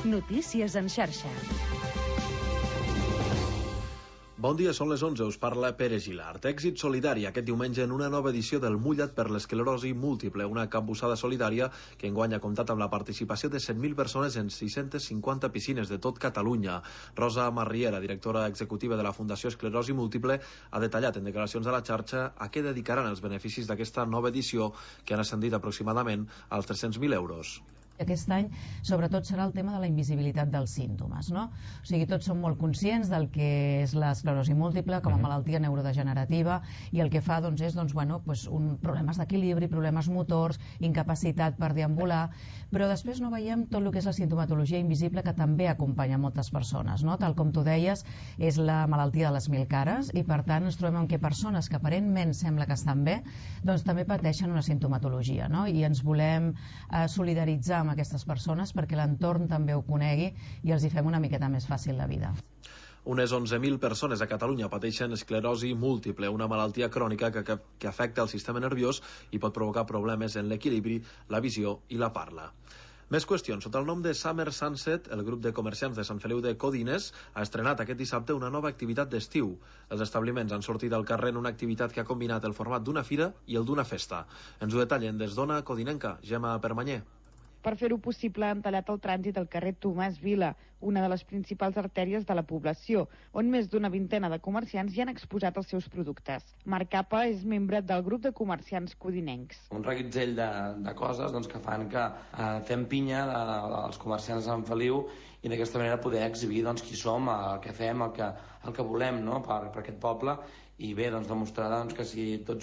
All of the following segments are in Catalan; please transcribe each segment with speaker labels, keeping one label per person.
Speaker 1: Notícies en xarxa.
Speaker 2: Bon dia, són les 11, us parla Pere Gilart. Èxit solidari aquest diumenge en una nova edició del Mullat per l'esclerosi múltiple, una capbussada solidària que enguany ha comptat amb la participació de 100.000 persones en 650 piscines de tot Catalunya. Rosa Marriera, directora executiva de la Fundació Esclerosi Múltiple, ha detallat en declaracions a la xarxa a què dedicaran els beneficis d'aquesta nova edició, que han ascendit aproximadament als 300.000 euros.
Speaker 3: Aquest any, sobretot, serà el tema de la invisibilitat dels símptomes, no? O sigui, tots som molt conscients del que és l'esclerosi múltiple com a malaltia neurodegenerativa, i el que fa és problemes d'equilibri, problemes motors, incapacitat per deambular, però després no veiem tot el que és la simptomatologia invisible que també acompanya moltes persones, no? Tal com tu deies, és la malaltia de les 1000 cares, i per tant ens trobem que persones que aparentment sembla que estan bé, doncs també pateixen una simptomatologia, no? I ens volem solidaritzar amb aquestes persones perquè l'entorn també ho conegui i els hi fem una miqueta més fàcil la vida.
Speaker 2: Unes 11.000 persones a Catalunya pateixen esclerosi múltiple, una malaltia crònica que afecta el sistema nerviós i pot provocar problemes en l'equilibri, la visió i la parla. Més qüestions. Sota el nom de Summer Sunset, el grup de comerciants de Sant Feliu de Codines ha estrenat aquest dissabte una nova activitat d'estiu. Els establiments han sortit al carrer en una activitat que ha combinat el format d'una fira i el d'una festa. Ens ho detallen des d'Ona Codinenca, Gemma Permanyer.
Speaker 4: Per fer-ho possible han tallat el trànsit al carrer Tomàs Vila, una de les principals artèries de la població, on més d'una vintena de comerciants hi han exposat els seus productes. Marc Capa és membre del grup de comerciants codinencs.
Speaker 5: Un reguitzell de coses que fan que fem pinya als comerciants de Sant Feliu i d'aquesta manera poder exhibir qui som, el que fem, el que volem, no? per aquest poble. I bé, demostrar que si tots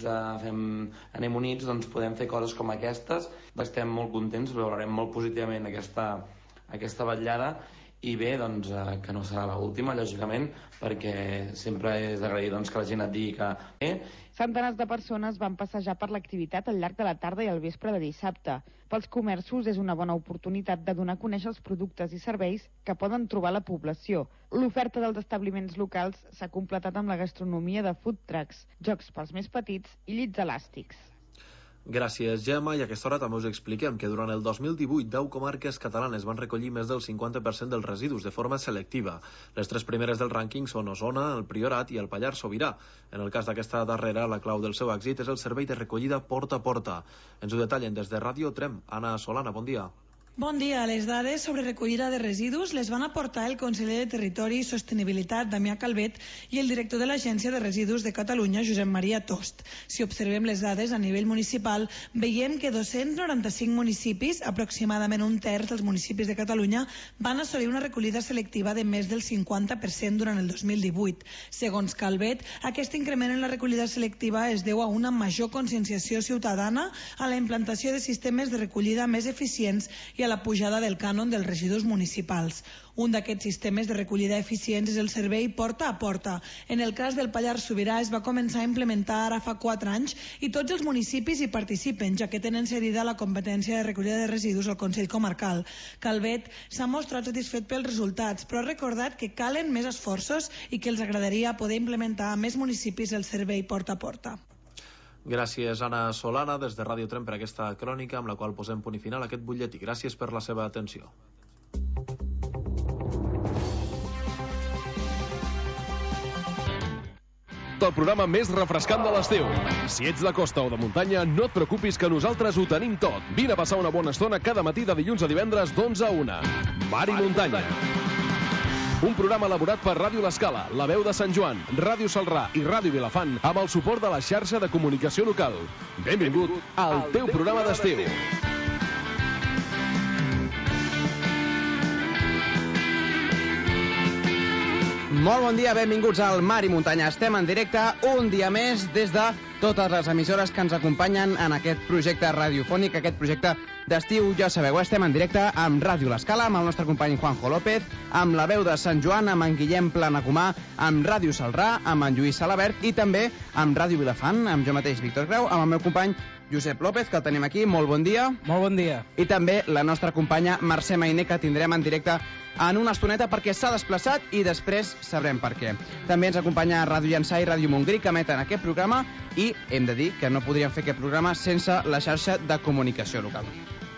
Speaker 5: anem units podem fer coses com aquestes. Estem molt contents, valorarem molt positivament aquesta vetllada, i bé, que no serà l'última, lògicament, perquè sempre és d'agrair que la gent et digui que bé.
Speaker 4: Centenars de persones van passejar per l'activitat al llarg de la tarda i al vespre de dissabte. Pels comerços és una bona oportunitat de donar a conèixer els productes i serveis que poden trobar la població. L'oferta dels establiments locals s'ha completat amb la gastronomia de food trucks, jocs pels més petits i llits elàstics.
Speaker 2: Gràcies, Gemma, i a aquesta hora també us expliquem que durant el 2018 10 comarques catalanes van recollir més del 50% dels residus de forma selectiva. Les 3 primeres del rànquing són Osona, el Priorat i el Pallars Sobirà. En el cas d'aquesta darrera, la clau del seu èxit és el servei de recollida porta a porta. Ens ho detallen des de Ràdio Trem. Anna Solana, bon dia.
Speaker 6: Bon dia. Les dades sobre recollida de residus les van aportar el conseller de Territori i Sostenibilitat, Damià Calvet, i el director de l'Agència de Residus de Catalunya, Josep Maria Tost. Si observem les dades a nivell municipal, veiem que 295 municipis, aproximadament un terç dels municipis de Catalunya, van assolir una recollida selectiva de més del 50% durant el 2018. Segons Calvet, aquest increment en la recollida selectiva es deu a una major conscienciació ciutadana, a la implantació de sistemes de recollida més eficients i a la pujada del cànon dels residus municipals. Un d'aquests sistemes de recollida eficients és el servei porta a porta. En el cas del Pallars Sobirà es va començar a implementar ara fa 4 anys i tots els municipis hi participen, ja que tenen cedida la competència de recollida de residus al Consell Comarcal. Calvet s'ha mostrat satisfet pels resultats, però ha recordat que calen més esforços i que els agradaria poder implementar a més municipis el servei porta a porta.
Speaker 2: Gràcies, Anna Solana, des de Ràdio Trem per aquesta crònica amb la qual posem punt i final a aquest butlletí. Gràcies per la seva atenció.
Speaker 7: El programa més refrescant de l'estiu. Si ets de costa o de muntanya, no et preocupis que nosaltres ho tenim tot. Vine a passar una bona estona cada matí de dilluns a divendres d'11 a 1. Mar i muntanya. Un programa elaborat per Ràdio L'Escala, La Veu de Sant Joan, Ràdio Salrà i Ràdio Vilafant amb el suport de la xarxa de comunicació local. Benvingut al teu programa d'estiu.
Speaker 8: Molt bon dia, benvinguts al Mar i Muntanya. Estem en directe un dia més des de totes les emissores que ens acompanyen en aquest projecte radiofònic, aquest projecte d'estiu. Ja sabeu, estem en directe amb Ràdio L'Escala, amb el nostre company Juanjo López, amb La Veu de Sant Joan, amb en Guillem Planacumà, amb Ràdio Salrà, amb en Lluís Salabert i també amb Ràdio Vilafant, amb jo mateix, Víctor Grau, amb el meu company Josep López, que el tenim aquí. Molt bon dia.
Speaker 9: Molt bon dia.
Speaker 8: I també la nostra companya Mercè Mainer, que tindrem en directe en una estoneta perquè s'ha desplaçat i després sabrem per què. També ens acompanya Ràdio Llançà i Ràdio Montgrí, que emeten aquest programa, i hem de dir que no podríem fer aquest programa sense la xarxa de comunicació local.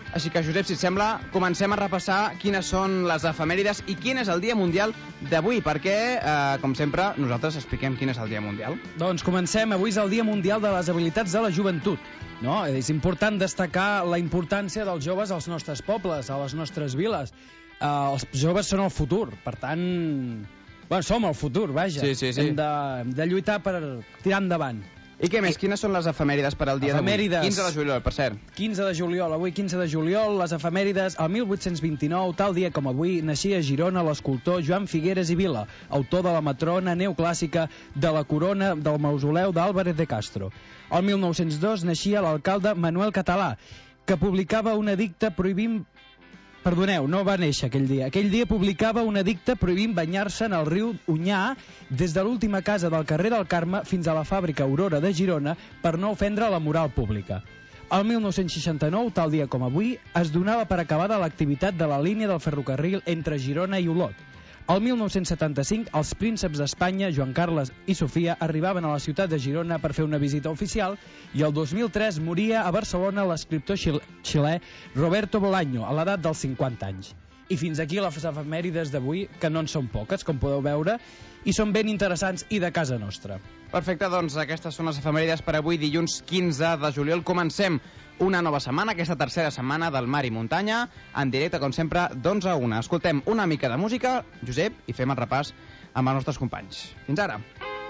Speaker 8: Així que, Josep, si et sembla, comencem a repassar quines són les efemèrides i quin és el Dia Mundial d'avui, perquè, com sempre, nosaltres expliquem quin és el Dia Mundial.
Speaker 1: Doncs comencem. Avui és el Dia Mundial de les Habilitats de la Joventut. No? És important destacar la importància dels joves als nostres pobles, a les nostres viles. Els joves són el futur, per tant... Bueno, som el futur, vaja.
Speaker 8: Sí.
Speaker 1: Hem de lluitar per tirar endavant.
Speaker 8: I què més? Quines són les efemèrides per al dia d'avui? 15 de juliol, per cert.
Speaker 1: 15 de juliol, avui 15 de juliol, les efemèrides. El 1829, tal dia com avui, naixia a Girona l'escultor Joan Figueres i Vila, autor de la matrona neoclàssica de la corona del mausoleu d'Álvarez de Castro. El 1902 naixia l'alcalde Manuel Català, que publicava un edicte prohibint... Perdoneu, no va néixer aquell dia. Aquell dia publicava un edicte prohibint banyar-se en el riu Onyar des de l'última casa del carrer del Carme fins a la fàbrica Aurora de Girona per no ofendre la moral pública. El 1969, tal dia com avui, es donava per acabada l'activitat de la línia del ferrocarril entre Girona i Olot. El 1975, els prínceps d'Espanya, Joan Carles i Sofia, arribaven a la ciutat de Girona per fer una visita oficial i el 2003 moria a Barcelona l'escriptor xilè Roberto Bolaño, a l'edat dels 50 anys. I fins aquí les efemèrides d'avui, que no en són poques, com podeu veure, i són ben interessants i de casa nostra.
Speaker 8: Perfecte, doncs aquestes són les efemèrides per avui, dilluns 15 de juliol. Comencem una nova setmana, aquesta tercera setmana del Mar i Muntanya, en directe, com sempre, d'11 a 1. Escoltem una mica de música, Josep, i fem el repàs amb els nostres companys. Fins ara.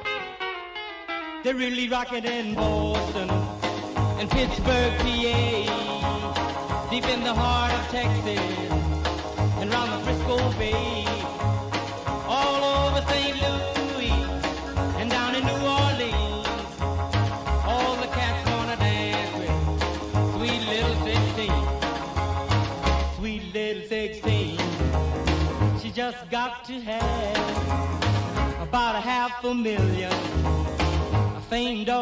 Speaker 9: They're really rocking in Boston and Pittsburgh, PA, deep in the heart of Texas and round the Frisco Bay, all over St. Louis and down in New Orleans, all the cats wanna dance with sweet little 16, sweet little 16. She just got to have about $500,000 famed dog.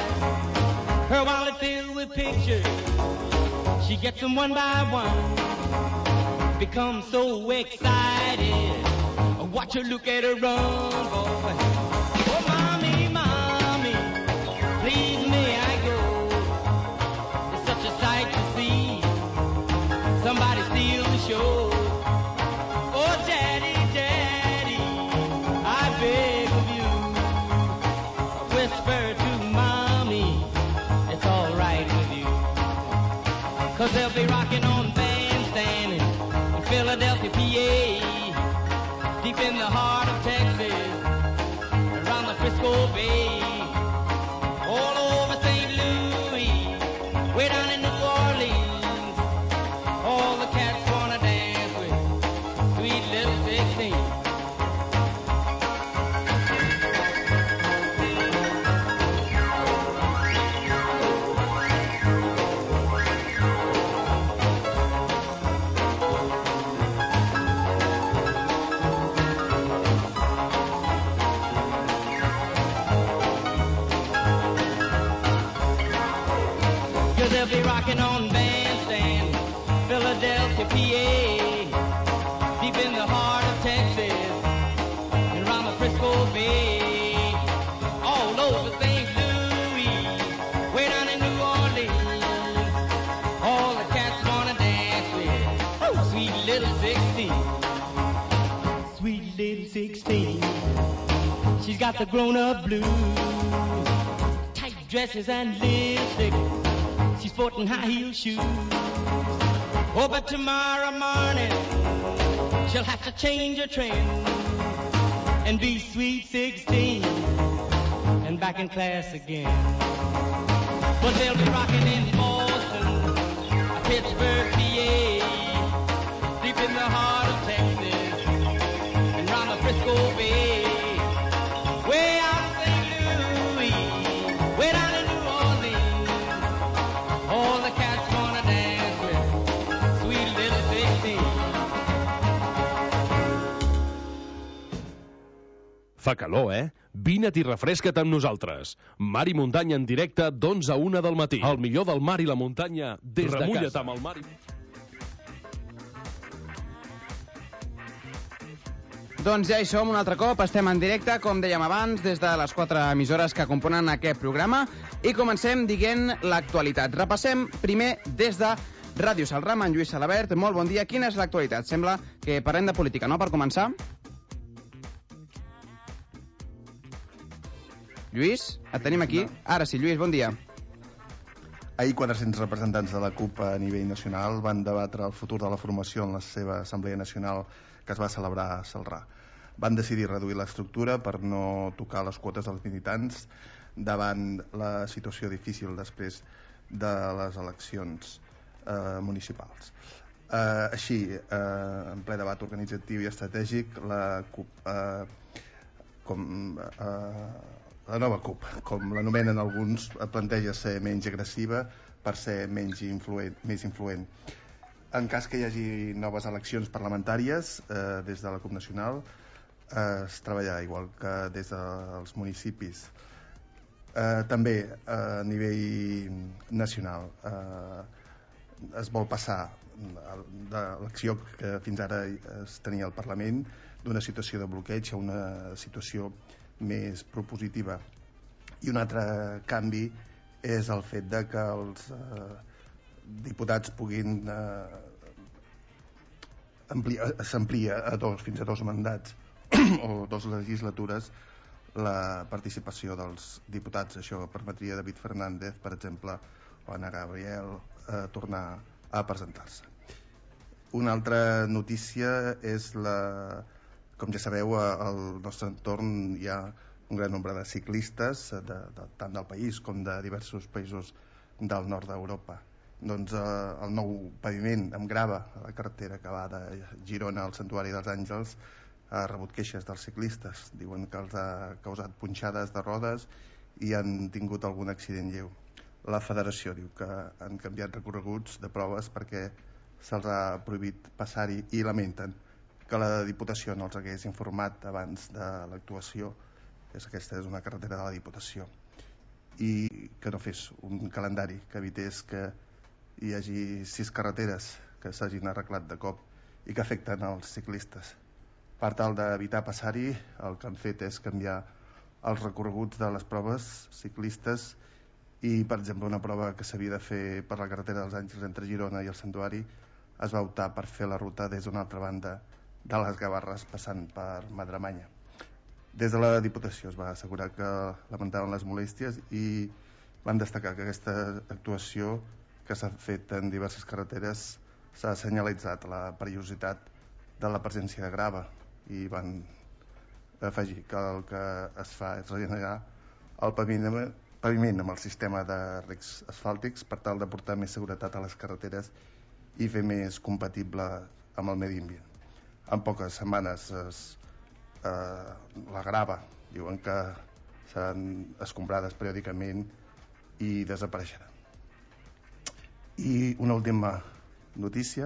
Speaker 9: Her wallet filled with pictures, she gets them one by one, becomes so excited, watch her look at her run, boy. Oh, mommy, mommy, please may I go? It's such a sight to see, somebody steal the show. Oh, daddy, daddy, I beg of you, whisper to mommy, it's all right with you. 'Cause they'll be rocking on Bandstand in Philadelphia, PA, deep in the heart of Texas, around the Frisco Bay, all over St. Louis, way down in New Orleans, all the cats wanna dance with sweet little 16. They'll be rocking on Bandstand, Philadelphia, PA, deep in the heart of Texas, and around the Frisco Bay, all over St. Louis, way down in New Orleans, all the cats wanna dance with sweet little 16, sweet little 16. She's got the grown-up blues, tight dresses and lipstick, she's sporting high-heel shoes. Oh, but tomorrow morning she'll have to change her trend and be sweet 16 and back in class again. But they'll be rocking in Boston, Pittsburgh, PA, deep in the heart of Texas and round the Frisco Bay, way out in St. Louis, way down in New Orleans, all the cats wanna dance with sweet little 16.
Speaker 7: Fa calor, eh? Vine't i refresca't amb nosaltres. Mar i muntanya en directe d'11 a 1 del matí. El millor del mar i la muntanya des de casa. Remulla't amb el mar i...
Speaker 8: Doncs ja hi som un altre cop, estem en directe, com dèiem abans, des de les 4 emissores que componen aquest programa i comencem dient l'actualitat. Repassem primer des de Ràdio Salram, en Lluís Salabert. Molt bon dia. Quina és l'actualitat? Sembla que parlem de política, no?, per començar. Lluís, et tenim aquí? Ara sí, Lluís, bon dia.
Speaker 10: Ahir 400 representants de la CUP a nivell nacional van debatre el futur de la formació en la seva Assemblea Nacional que es va celebrar a Celrà. Van decidir reduir l'estructura per no tocar les quotes dels militants davant la situació difícil després de les eleccions municipals. Així, en ple debat organitzatiu i estratègic, la CUP, la nova CUP, com l'anomenen alguns, planteja ser menys agressiva per ser més influent. En cas que hi hagi noves eleccions parlamentàries, des de la CUP nacional, es treballa igual que des dels municipis. També a nivell nacional es vol passar de l'acció que fins ara es tenia al Parlament d'una situació de bloqueig a una situació més propositiva. I un altre canvi és el fet de que els diputats puguin s'amplia a fins a 2 mandats o 2 legislatures la participació dels diputats. Això permetria a David Fernández, per exemple, o Ana Gabriel tornar a presentar-se. Una altra notícia és com ja sabeu, al nostre entorn hi ha un gran nombre de ciclistes, tant del país com de diversos països del nord d'Europa. Doncs el nou paviment amb grava a la carretera que va de Girona al Santuari dels Àngels ha rebut queixes dels ciclistes. Diuen que els ha causat punxades de rodes i han tingut algun accident lleu. La federació diu que han canviat recorreguts de proves perquè se'ls ha prohibit passar-hi i lamenten que la Diputació no els hagués informat abans de l'actuació. Aquesta és una carretera de la Diputació. I que no fes un calendari que evités que hi hagi 6 carreteres que s'hagin arreglat de cop i que afecten els ciclistes. Per tal d'evitar passar-hi, el que han fet és canviar els recorreguts de les proves ciclistes i, per exemple, una prova que s'havia de fer per la carretera dels Àngels entre Girona i el Santuari es va optar per fer la ruta des d'una altra banda de les Gavarres passant per Madremanya. Des de la Diputació es va assegurar que lamentaven les molèsties i van destacar que aquesta actuació que s'ha fet en diverses carreteres s'ha senyalitzat la perillositat de la presència de grava i van afegir que el que es fa és regenerar el paviment amb el sistema de recs asfàltics per tal de portar més seguretat a les carreteres i fer més compatible amb el medi ambient. En poques setmanes la grava diuen que seran escombrades periòdicament i desapareixeran. I una última notícia.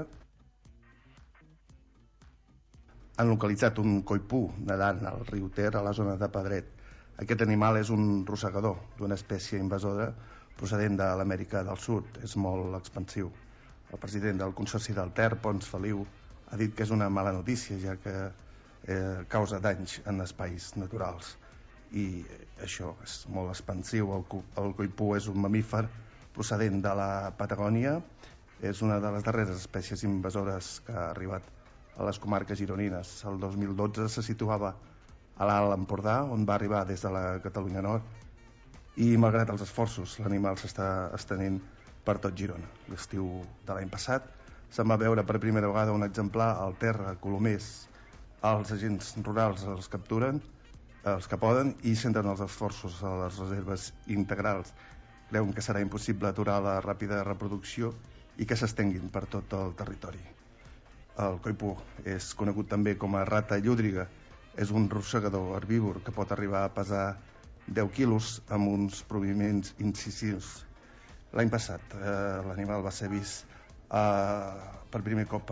Speaker 10: Han localitzat un coipú nedant al riu Ter a la zona de Pedret. Aquest animal és un rosegador d'una espècie invasora procedent de l'Amèrica del Sud. És molt expansiu. El president del Consorci del Ter, Pons Feliu, ha dit que és una mala notícia, ja que causa danys en espais naturals. I això és molt expansiu. El coipú és un mamífer procedent de la Patagònia. És una de les darreres espècies invasores que ha arribat a les comarques gironines. El 2012 se situava a l'Alt Empordà, on va arribar des de la Catalunya Nord, i malgrat els esforços l'animal s'està estenent per tot Girona. L'estiu de l'any passat se'n va veure per primera vegada un exemplar al Ter, a Colomers. Els agents rurals els capturen, els que poden, i centren els esforços a les reserves integrals. Creuen que serà impossible aturar la ràpida reproducció i que s'estenguin per tot el territori. El coipú és conegut també com a rata llúdriga. És un rosegador herbívor que pot arribar a pesar 10 quilos amb uns proviments incisius. L'any passat l'animal va ser vist per primer cop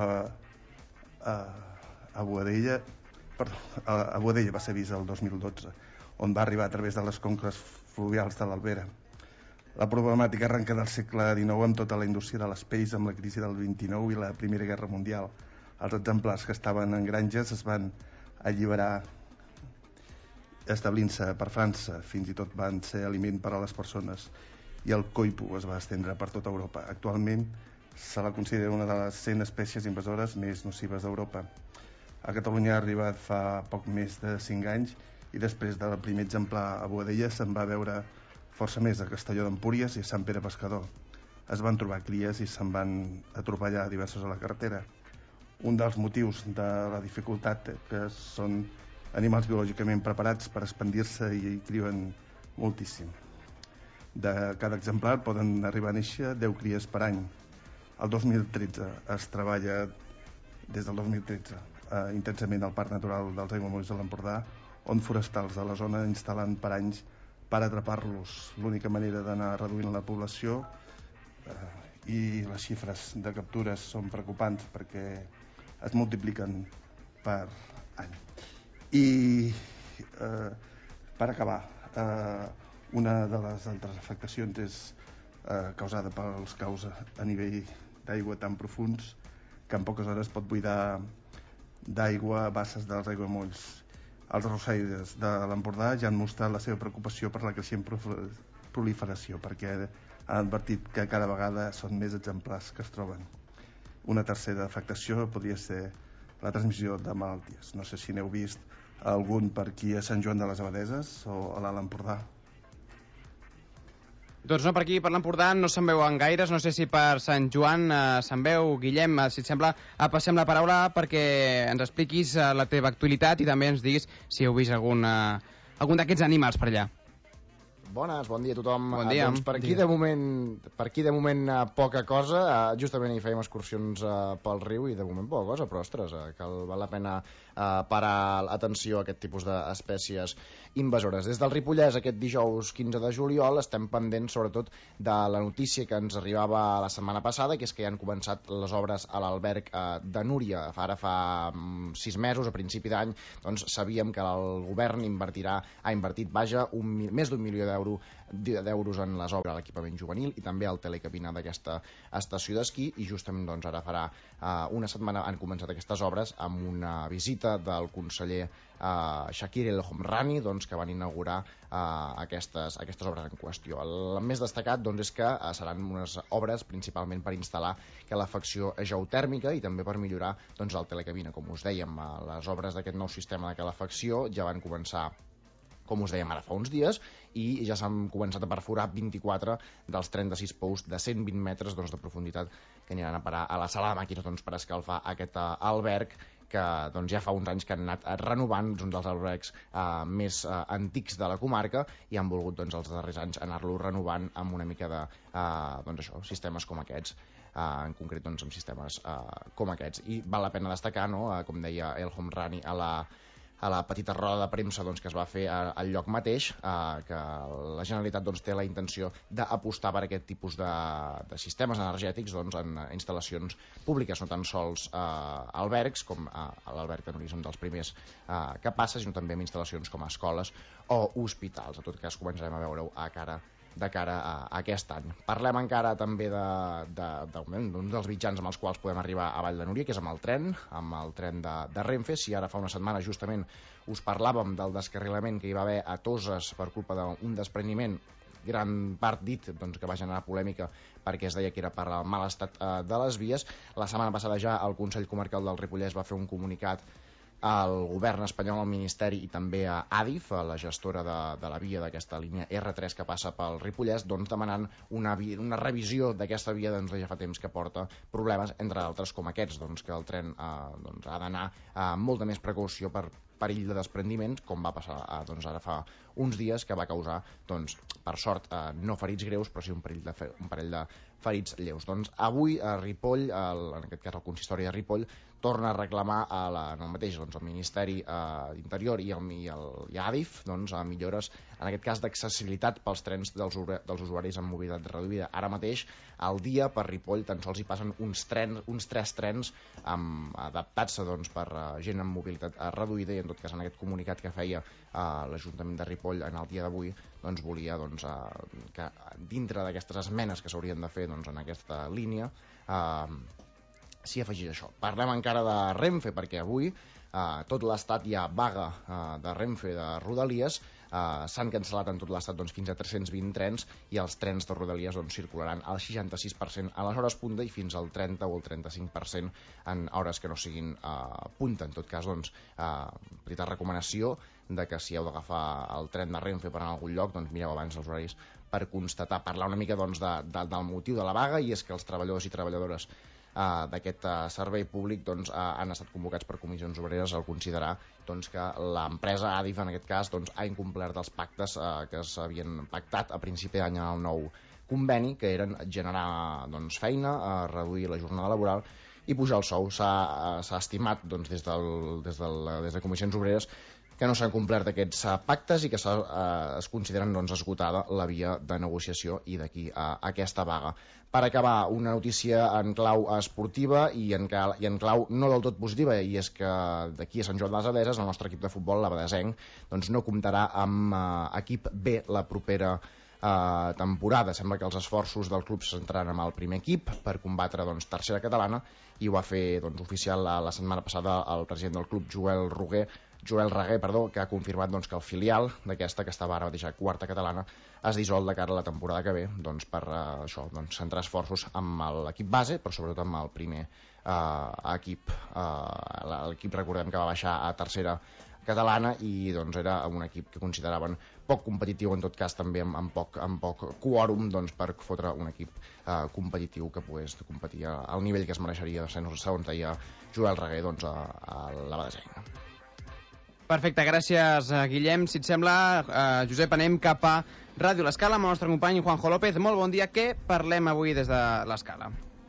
Speaker 10: a Boadella. A Boadella va ser vist el 2012, on va arribar a través de les conques fluvials de l'Albera. La problemàtica arrenca del segle XIX amb tota la indústria de les pells, amb la crisi del 29 i la Primera Guerra Mundial. Els exemplars que estaven en granges es van alliberar establint-se per França. Fins i tot van ser aliment per a les persones i el coipú es va estendre per tota Europa. Actualment Se la considera una de les 100 espècies invasores més nocives d'Europa. A Catalunya ha arribat fa poc més de 5 anys i després del primer exemplar a Boadella se'n va veure força més a Castelló d'Empúries i a Sant Pere Pescador. Es van trobar cries i se'n van atropellar diversos a la carretera. Un dels motius de la dificultat que són animals biològicament preparats per expandir-se i criuen moltíssim. De cada exemplar poden arribar a néixer 10 cries per any. El 2013 es treballa, des del 2013, intensament al Parc Natural dels Aiguamolls de l'Empordà, on forestals de la zona instal·len paranys per atrapar-los. L'única manera d'anar reduint la població i les xifres de captures són preocupants perquè es multipliquen per any. I per acabar, una de les altres afectacions és causada pels caus a nivell d'aigua tan profuns que en poques hores pot buidar d'aigua basses dels aiguamolls. Els arrossaires de l'Empordà ja han mostrat la seva preocupació per la creixent proliferació, perquè han advertit que cada vegada són més exemplars que es troben. Una tercera afectació podria ser la transmissió de malalties. No sé si n'heu vist algun per aquí a Sant Joan de les Abadeses o a l'Alt Empordà.
Speaker 8: Doncs no, per aquí, per l'Empordà, no se'n veuen gaires. No sé si per Sant Joan se'n veu. Guillem, si et sembla, passem la paraula perquè ens expliquis la teva actualitat i també ens diguis si heu vist algun d'aquests animals per allà.
Speaker 11: Bones, bon dia a tothom.
Speaker 8: Bon dia.
Speaker 11: Doncs per aquí de moment poca cosa. Justament hi fèiem excursions pel riu i de moment poca cosa, però ostres, val la pena parar atenció a aquest tipus d'espècies invasores. Des del Ripollès, aquest dijous 15 de juliol, estem pendents sobretot de la notícia que ens arribava la setmana passada, que és que ja han començat les obres a l'alberg de Núria. Ara fa 6 mesos, a principi d'any, doncs sabíem que el govern ha invertit més d'1 milió d'euros en les obres a l'equipament juvenil i també al telecabina d'aquesta estació d'esquí, i justament doncs ara farà una setmana han començat aquestes obres amb una visita del conseller Shakir El Homrani, doncs, que van inaugurar aquestes obres en qüestió. El més destacat doncs, és que seran unes obres principalment per instal·lar calefacció geotèrmica i també per millorar doncs, el telecabina. Com us dèiem, les obres d'aquest nou sistema de calefacció ja van començar, com us dèiem ara fa uns dies, i ja s'han començat a perforar 24 dels 36 pous de 120 metres doncs, de profunditat que aniran a parar a la sala de màquines doncs, per escalfar aquest alberg que doncs, ja fa uns anys que han anat renovant, un dels albergs més antics de la comarca, i han volgut doncs, els darrers anys anar-lo renovant amb una mica de sistemes com aquests. En concret doncs, amb sistemes com aquests. I val la pena destacar, no? Com deia El Homrani a la petita roda de premsa doncs, que es va fer al lloc mateix, que la Generalitat doncs, té la intenció d'apostar per aquest tipus de sistemes energètics doncs, en instal·lacions públiques, no tan sols albergs, com l'alberg de Núria és un dels primers que passa, sinó també en instal·lacions com escoles o hospitals. En tot cas, començarem a veure-ho de cara a aquest any. Parlem encara també d'un dels mitjans amb els quals podem arribar a Vall de Núria, que és amb el tren de Renfe. Si ara fa una setmana justament us parlàvem del descarrilament que hi va haver a Toses per culpa d'un despreniment, gran part dit doncs, que va generar polèmica perquè es deia que era per al mal estat de les vies. La setmana passada ja el Consell Comarcal del Ripollès va fer un comunicat al govern espanyol, al Ministeri i també a Adif, a la gestora de la via d'aquesta línia R3 que passa pel Ripollès, doncs demanant una revisió d'aquesta via doncs, ja fa temps que porta problemes, entre d'altres com aquests, doncs, que el tren doncs, ha d'anar amb molta més precaució per perill de desprendiments, com va passar doncs, ara fa uns dies, que va causar, doncs, per sort, no ferits greus, però sí un parell de ferits lleus. Doncs avui a Ripoll, en aquest cas el consistori de Ripoll, torna a reclamar el mateix doncs, el Ministeri d'Interior i a Adif doncs, a millores, en aquest cas d'accessibilitat pels trens dels usuaris amb mobilitat reduïda. Ara mateix, al dia, per Ripoll tan sols hi passen uns 3 trens adaptats doncs, per gent amb mobilitat reduïda, i en tot cas en aquest comunicat que feia l'Ajuntament de Ripoll en el dia d'avui doncs, volia doncs, que dintre d'aquestes esmenes que s'haurien de fer doncs, en aquesta línia s'hi afegeix això. Parlem encara de Renfe, perquè avui tot l'estat hi ha vaga de Renfe de Rodalies s'han cancel·lat en tot l'estat fins a 320 trens i els trens de Rodalies circularan al 66% a les hores punta i fins al 30 o el 35% en hores que no siguin punta. En tot cas, petita recomanació de que si heu d'agafar el tren de Renfe per anar a algun lloc, mireu abans els horaris per parlar una mica del motiu de la vaga, i és que els treballadors i treballadores d'aquest servei públic han estat convocats per comissions obreres al considerar que l'empresa Adif en aquest cas ha incomplert els pactes que s'havien pactat a principi d'any en el nou conveni, que eren generar feina, reduir la jornada laboral i pujar el sou. S'ha estimat des de comissions obreres que no s'han complert aquests pactes i que es consideren esgotada la via de negociació, i d'aquí aquesta vaga. Per acabar, una notícia en clau esportiva i en clau no del tot positiva, i és que d'aquí a Sant Joan de les Abadeses el nostre equip de futbol, l'Abadesenc, no comptarà amb equip B la propera temporada. Sembla que els esforços del club se centraran amb el primer equip per combatre tercera catalana, i ho va fer oficial la setmana passada el president del club, Joel Raguer, que ha confirmat que el filial d'aquesta, que estava ara mateix a quarta catalana, es dissol de cara a la temporada que ve per centrar esforços amb l'equip base, però sobretot amb el primer equip. L'equip, recordem, que va baixar a tercera catalana i era un equip que consideraven poc competitiu, en tot cas també amb poc quòrum per fotre un equip competitiu que pogués competir al nivell que es mereixeria, segons deia Joel Raguer, a l'Abadesenc.
Speaker 8: Perfecte, gràcies, Guillem. Si et sembla, Josep, anem cap a Ràdio L'Escala amb el nostre company Juanjo López. Molt bon dia. Què parlem avui des de l'Escala?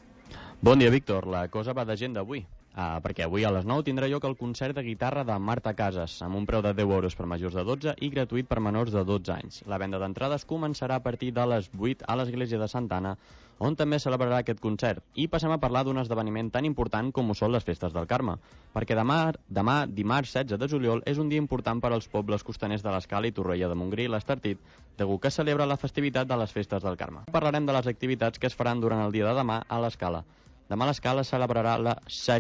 Speaker 12: Bon dia, Víctor. La cosa va d'agenda avui. Perquè avui a les 9 tindrà lloc el concert de guitarra de Marta Casas, amb un preu de 10 euros per majors de 12 i gratuït per menors de 12 anys. La venda d'entrades començarà a partir de les 8 a l'església de Santa Anna, on també celebrarà aquest concert. I passem a parlar d'un esdeveniment tan important com ho són les festes del Carme, perquè demà, dimarts 16 de juliol, és un dia important per als pobles costaners de l'Escala i Torroella de Montgrí i l'Estartit, degut que celebra la festivitat de les festes del Carme. Parlarem de les activitats que es faran durant el dia de demà a l'Escala. Demà l'Escala celebrarà la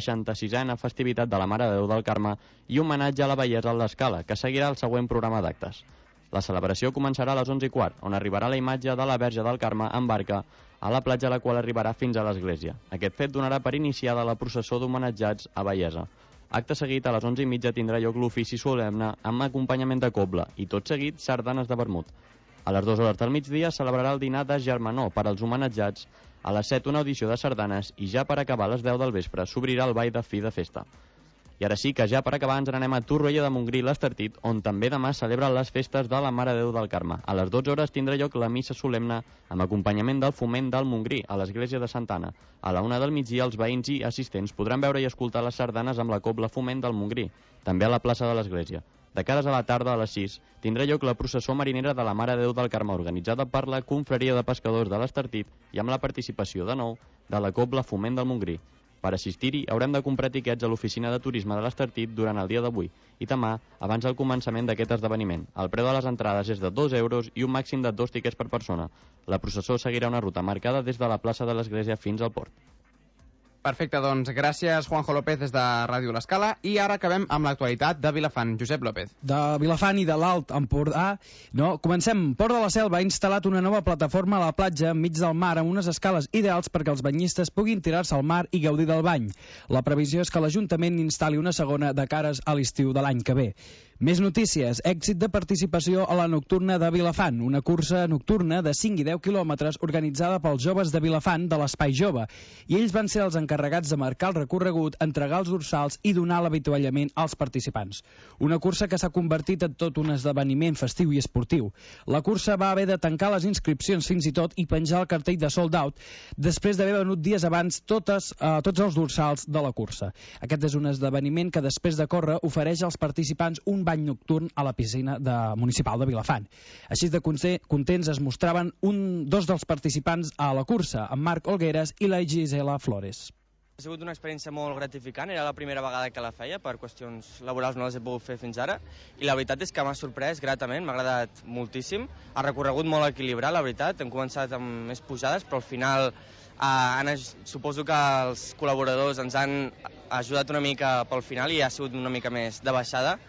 Speaker 12: 66a festivitat de la Mare de Déu del Carme i homenatge a la bellesa a l'Escala, que seguirà el següent programa d'actes. La celebració començarà a les 11:15, on arribarà la imatge de la Verge del Carme en barca a la platja, a la qual arribarà fins a l'església. Aquest fet donarà per iniciada la processó d'homenatjats a Bellesa. Acte seguit, a les 11:30 tindrà lloc l'ofici solemne amb acompanyament de cobla i tot seguit sardanes de vermut. A les 2 hores del migdia celebrarà el dinar de germanor per als homenatjats, a les 7 una audició de sardanes i ja per acabar a les 10 del vespre s'obrirà el ball de fi de festa. I ara sí que ja per acabar ens n'anem a Torroella de Montgrí i l'Estartit, on també demà celebren les festes de la Mare de Déu del Carme. A les 12 hores tindrà lloc la missa solemne amb acompanyament del Foment del Montgrí a l'església de Santa Anna. A la 1 del migdia els veïns i assistents podran veure i escoltar les sardanes amb la cobla Foment del Montgrí, també a la plaça de l'església. De cares a la tarda, a les 6, tindrà lloc la processó marinera de la Mare de Déu del Carme, organitzada per la Confraria de Pescadors de l'Estartit i amb la participació, de nou, de la cobla Foment del Montgrí. Per assistir-hi haurem de comprar tiquets a l'oficina de turisme de l'Estartit durant el dia d'avui i demà, abans del començament d'aquest esdeveniment. El preu de les entrades és de 2 euros i un màxim de 2 tiquets per persona. La processó seguirà una ruta marcada des de la plaça de l'Església fins al port.
Speaker 8: Perfecte, doncs gràcies Juanjo López des de Ràdio L'Escala, i ara acabem amb l'actualitat de Vilafant. Josep López.
Speaker 1: De Vilafant i de l'Alt Empordà, comencem. Port de la Selva ha instal·lat una nova plataforma a la platja enmig del mar amb unes escales ideals perquè els banyistes puguin tirar-se al mar i gaudir del bany. La previsió és que l'Ajuntament instal·li una segona de cares a l'estiu de l'any que ve. Més notícies. Èxit de participació a la Nocturna de Vilafant, una cursa nocturna de 5 i 10 quilòmetres organitzada pels joves de Vilafant de l'Espai Jove, i ells van ser els encarregats de marcar el recorregut, entregar els dorsals i donar l'avituallament als participants. Una cursa que s'ha convertit en tot un esdeveniment festiu i esportiu. La cursa va haver de tancar les inscripcions fins i tot i penjar el cartell de sold out després d'haver venut dies abans tots els dorsals de la cursa. Aquest és un esdeveniment que després de córrer ofereix als participants un bany nocturn a la piscina municipal de Vilafant. Així de contents es mostraven dos dels participants a la cursa, en Marc Olgueras i la Gisela Flores.
Speaker 13: Ha sigut una experiència molt gratificant, era la primera vegada que la feia, per qüestions laborals no les he pogut fer fins ara, i la veritat és que m'ha sorprès gratament, m'ha agradat moltíssim, ha recorregut molt equilibrat, la veritat, hem començat amb més pujades, però al final suposo que els col·laboradors ens han ajudat una mica pel final i ha sigut una mica més de baixada,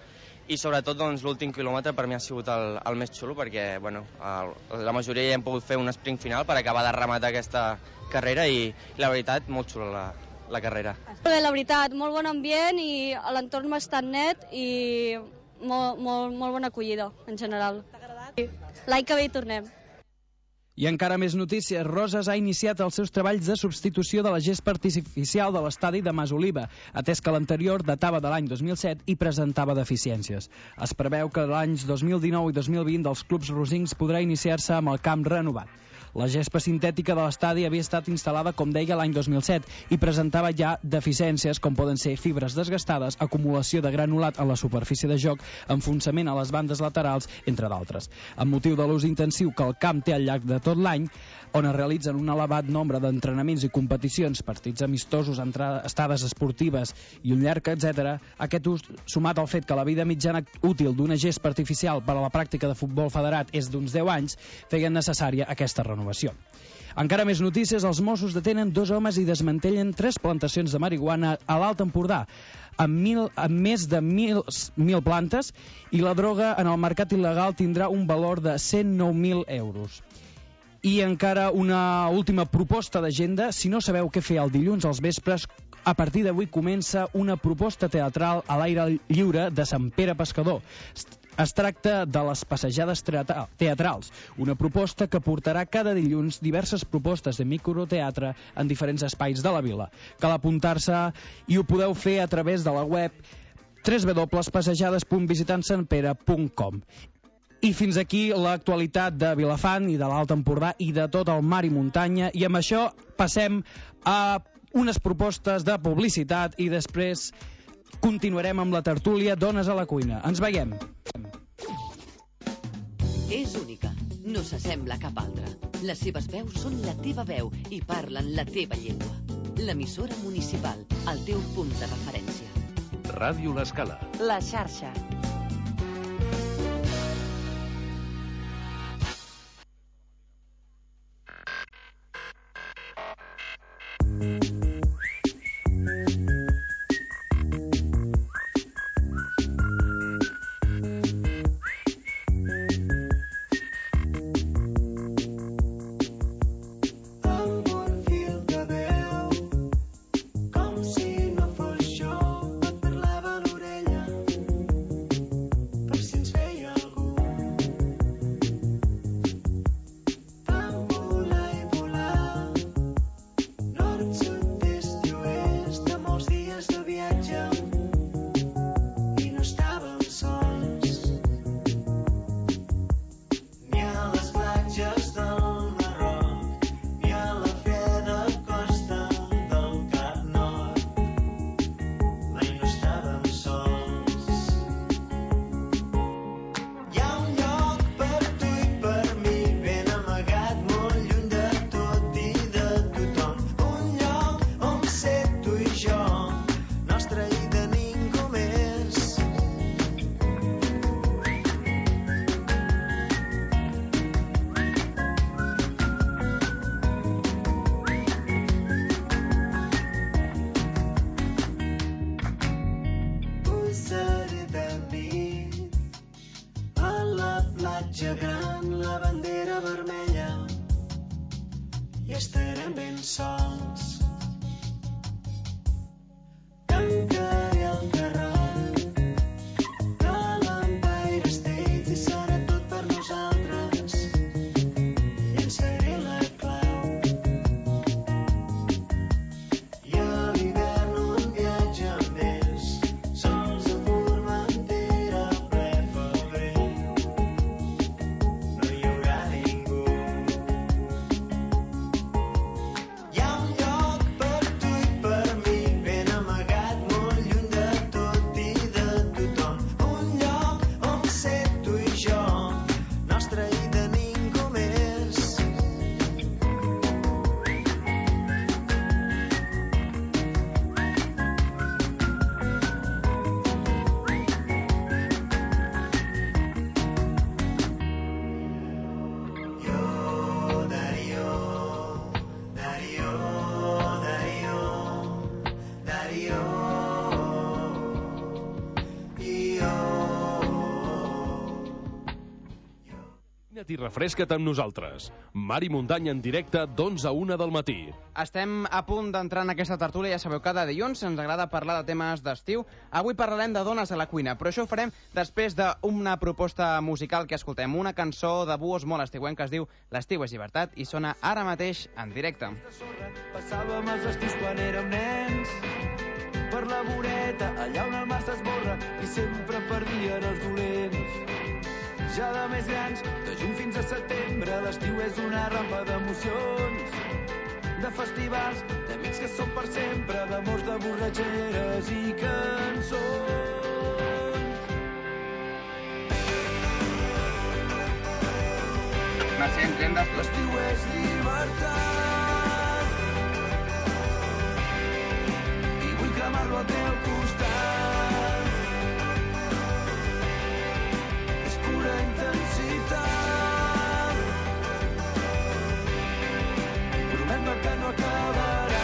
Speaker 13: i sobretot doncs, l'últim quilòmetre per mi ha sigut el més xulo perquè la majoria ja hem pogut fer un sprint final per acabar de rematar aquesta carrera i la veritat molt xula la carrera.
Speaker 14: Bé, la veritat, molt bon ambient i l'entorn bastant net i molt bona acollida en general. T'ha agradat? L'any que ve hi tornem.
Speaker 1: I encara més notícies. Roses ha iniciat els seus treballs de substitució de la gespa artificial de l'estadi de Masoliva, atès que l'anterior datava de l'any 2007 i presentava deficiències. Es preveu que l'anys 2019 i 2020 dels clubs rosincs podrà iniciar-se amb el camp renovat. La gespa sintètica de l'estadi havia estat instal·lada, com deia, l'any 2007 i presentava ja deficiències com poden ser fibres desgastades, acumulació de granulat a la superfície de joc, enfonsament a les bandes laterals, entre d'altres. Amb motiu de l'ús intensiu que el camp té al llarg de tot l'any, on es realitzen un elevat nombre d'entrenaments i competicions, partits amistosos, estades esportives i un llarg, etc., aquest ús, sumat al fet que la vida mitjana útil d'una gespa artificial per a la pràctica de futbol federat és d'uns 10 anys, feien necessària aquesta renovació. Encara més notícies. Els Mossos detenen 2 homes i desmantellen 3 plantacions de marihuana a l'Alt Empordà, amb més de 1.000 plantes, i la droga en el mercat il·legal tindrà un valor de 109.000 euros. I encara una última proposta d'agenda. Si no sabeu què fer el dilluns als vespres, a partir d'avui comença una proposta teatral a l'aire lliure de Sant Pere Pescador. Es tracta de les passejades teatrals, una proposta que portarà cada dilluns diverses propostes de microteatre en diferents espais de la vila. Cal apuntar-se i ho podeu fer a través de la web www.passejades.visitansantpere.com. I fins aquí l'actualitat de Vilafant i de l'Alt Empordà i de tot el mar i muntanya, i amb això passem a unes propostes de publicitat i després continuarem amb la tertúlia Dones a la cuina. Ens veiem.
Speaker 15: És única, no s'assembla a cap altra. Les seves veus són la teva veu i parlen la teva llengua. L'emissora municipal, el teu punt de referència.
Speaker 7: Ràdio L'Escala.
Speaker 16: La xarxa.
Speaker 7: Vina't i refresca't amb nosaltres. Mar i muntanya en directe d'11 a 1 del matí.
Speaker 8: Estem a punt d'entrar en aquesta tertúlia, ja sabeu, cada dilluns ens agrada parlar de temes d'estiu. Avui parlarem de dones a la cuina, però això ho farem després d'una proposta musical que escoltem, una cançó de Buos molt estiuenc que es diu L'estiu és llibertat i sona ara mateix en directe.
Speaker 16: Passàvem els estius quan érem nens per la voreta, allà on el mar s'esborra i sempre perdien els dolents. Ja de més grans, de juny fins a setembre, l'estiu és una rampa d'emocions, de festivals, d'amics que són per sempre, d'amors, de borratxeres i cançons. L'estiu és llibertat i vull cremar-lo al teu costat. És pura intensitat, promet-me que no acabarà.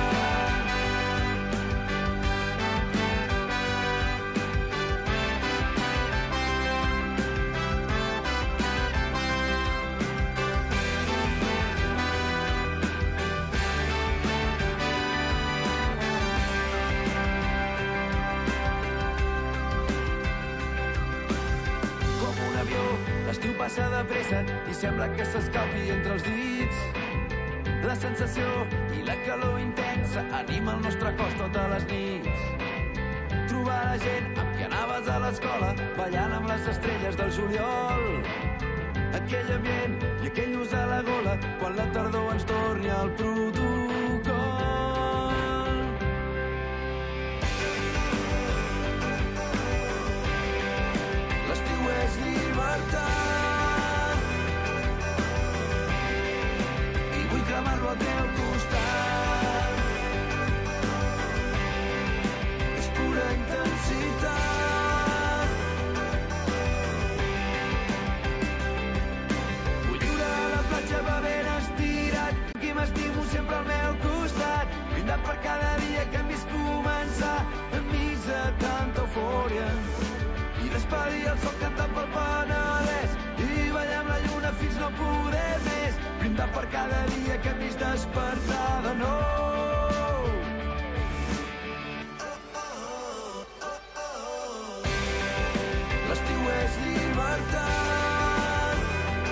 Speaker 16: L'estiu passa de pressa i sembla que s'escalfi entre els dits. La sensació i la calor intensa anima el nostre cos totes les nits. Trobar la gent amb qui anaves a l'escola, ballant amb les estrelles del juliol. Aquell ambient i aquell nus a la gola, quan la tardor ens torni al protocol. L'estiu és llibertat i vull cremar-lo al teu costat. És pura intensitat, vull viure a la platja bevent estirat, qui m'estimo sempre al meu costat, brindant per cada dia que hem vist començar enmig de tanta eufòria. I despedir el sol cantant pel Penedès i ballar amb la lluna fins no poder més, brindar per cada dia que hem vist despertar de nou. L'estiu és llibertat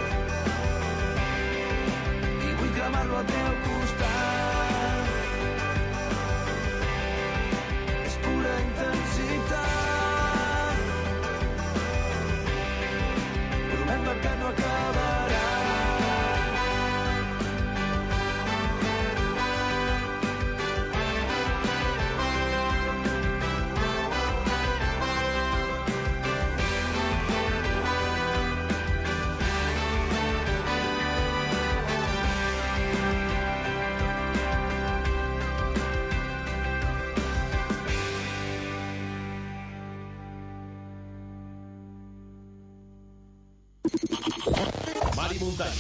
Speaker 16: i vull cremar-lo al teu costat. És pura intensitat, que no acabarà.
Speaker 7: Mar i muntanya,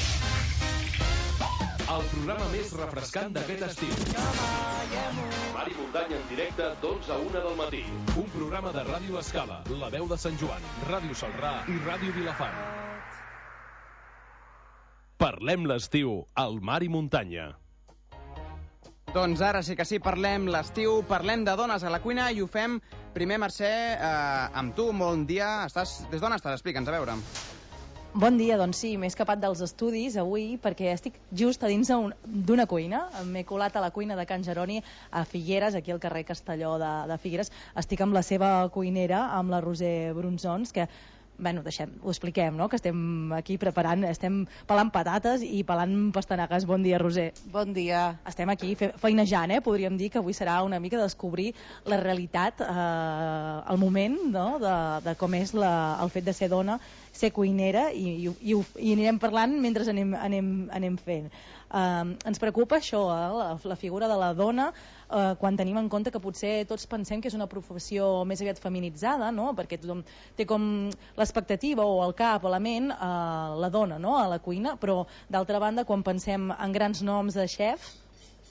Speaker 7: el programa més refrescant d'aquest estiu. Mar i muntanya en directe d'11 a 1 del matí. Un programa de Ràdio Escala, La Veu de Sant Joan, Ràdio Salrà i Ràdio Vilafant. Parlem l'estiu al Mar i muntanya.
Speaker 8: Doncs ara sí que sí, parlem l'estiu, parlem de dones a la cuina i ho fem primer, Mercè, amb tu. Bon dia. Des d'on estàs? Explica'ns, a veure.
Speaker 17: Bon dia, doncs sí, m'he escapat dels estudis avui perquè estic just a dins d'una cuina. M'he colat a la cuina de Can Jeroni a Figueres, aquí al carrer Castelló de Figueres. Estic amb la seva cuinera, amb la Roser Brunzons, que bueno, ho expliquem, no? Que estem aquí preparant, estem pelant patates i pelant pastanagues. Bon dia, Roser.
Speaker 18: Bon dia.
Speaker 17: Estem aquí feinejant, podríem dir que avui serà una mica descobrir la realitat, el moment, no? de com és el fet de ser dona, ser cuinera, i anirem parlant mentre anem fent. Ens preocupa això, la figura de la dona, quan tenim en compte que potser tots pensem que és una professió més aviat feminitzada, no? Perquè tothom té com l'expectativa o al cap o a la ment la dona, no? A la cuina, però d'altra banda quan pensem en grans noms de xef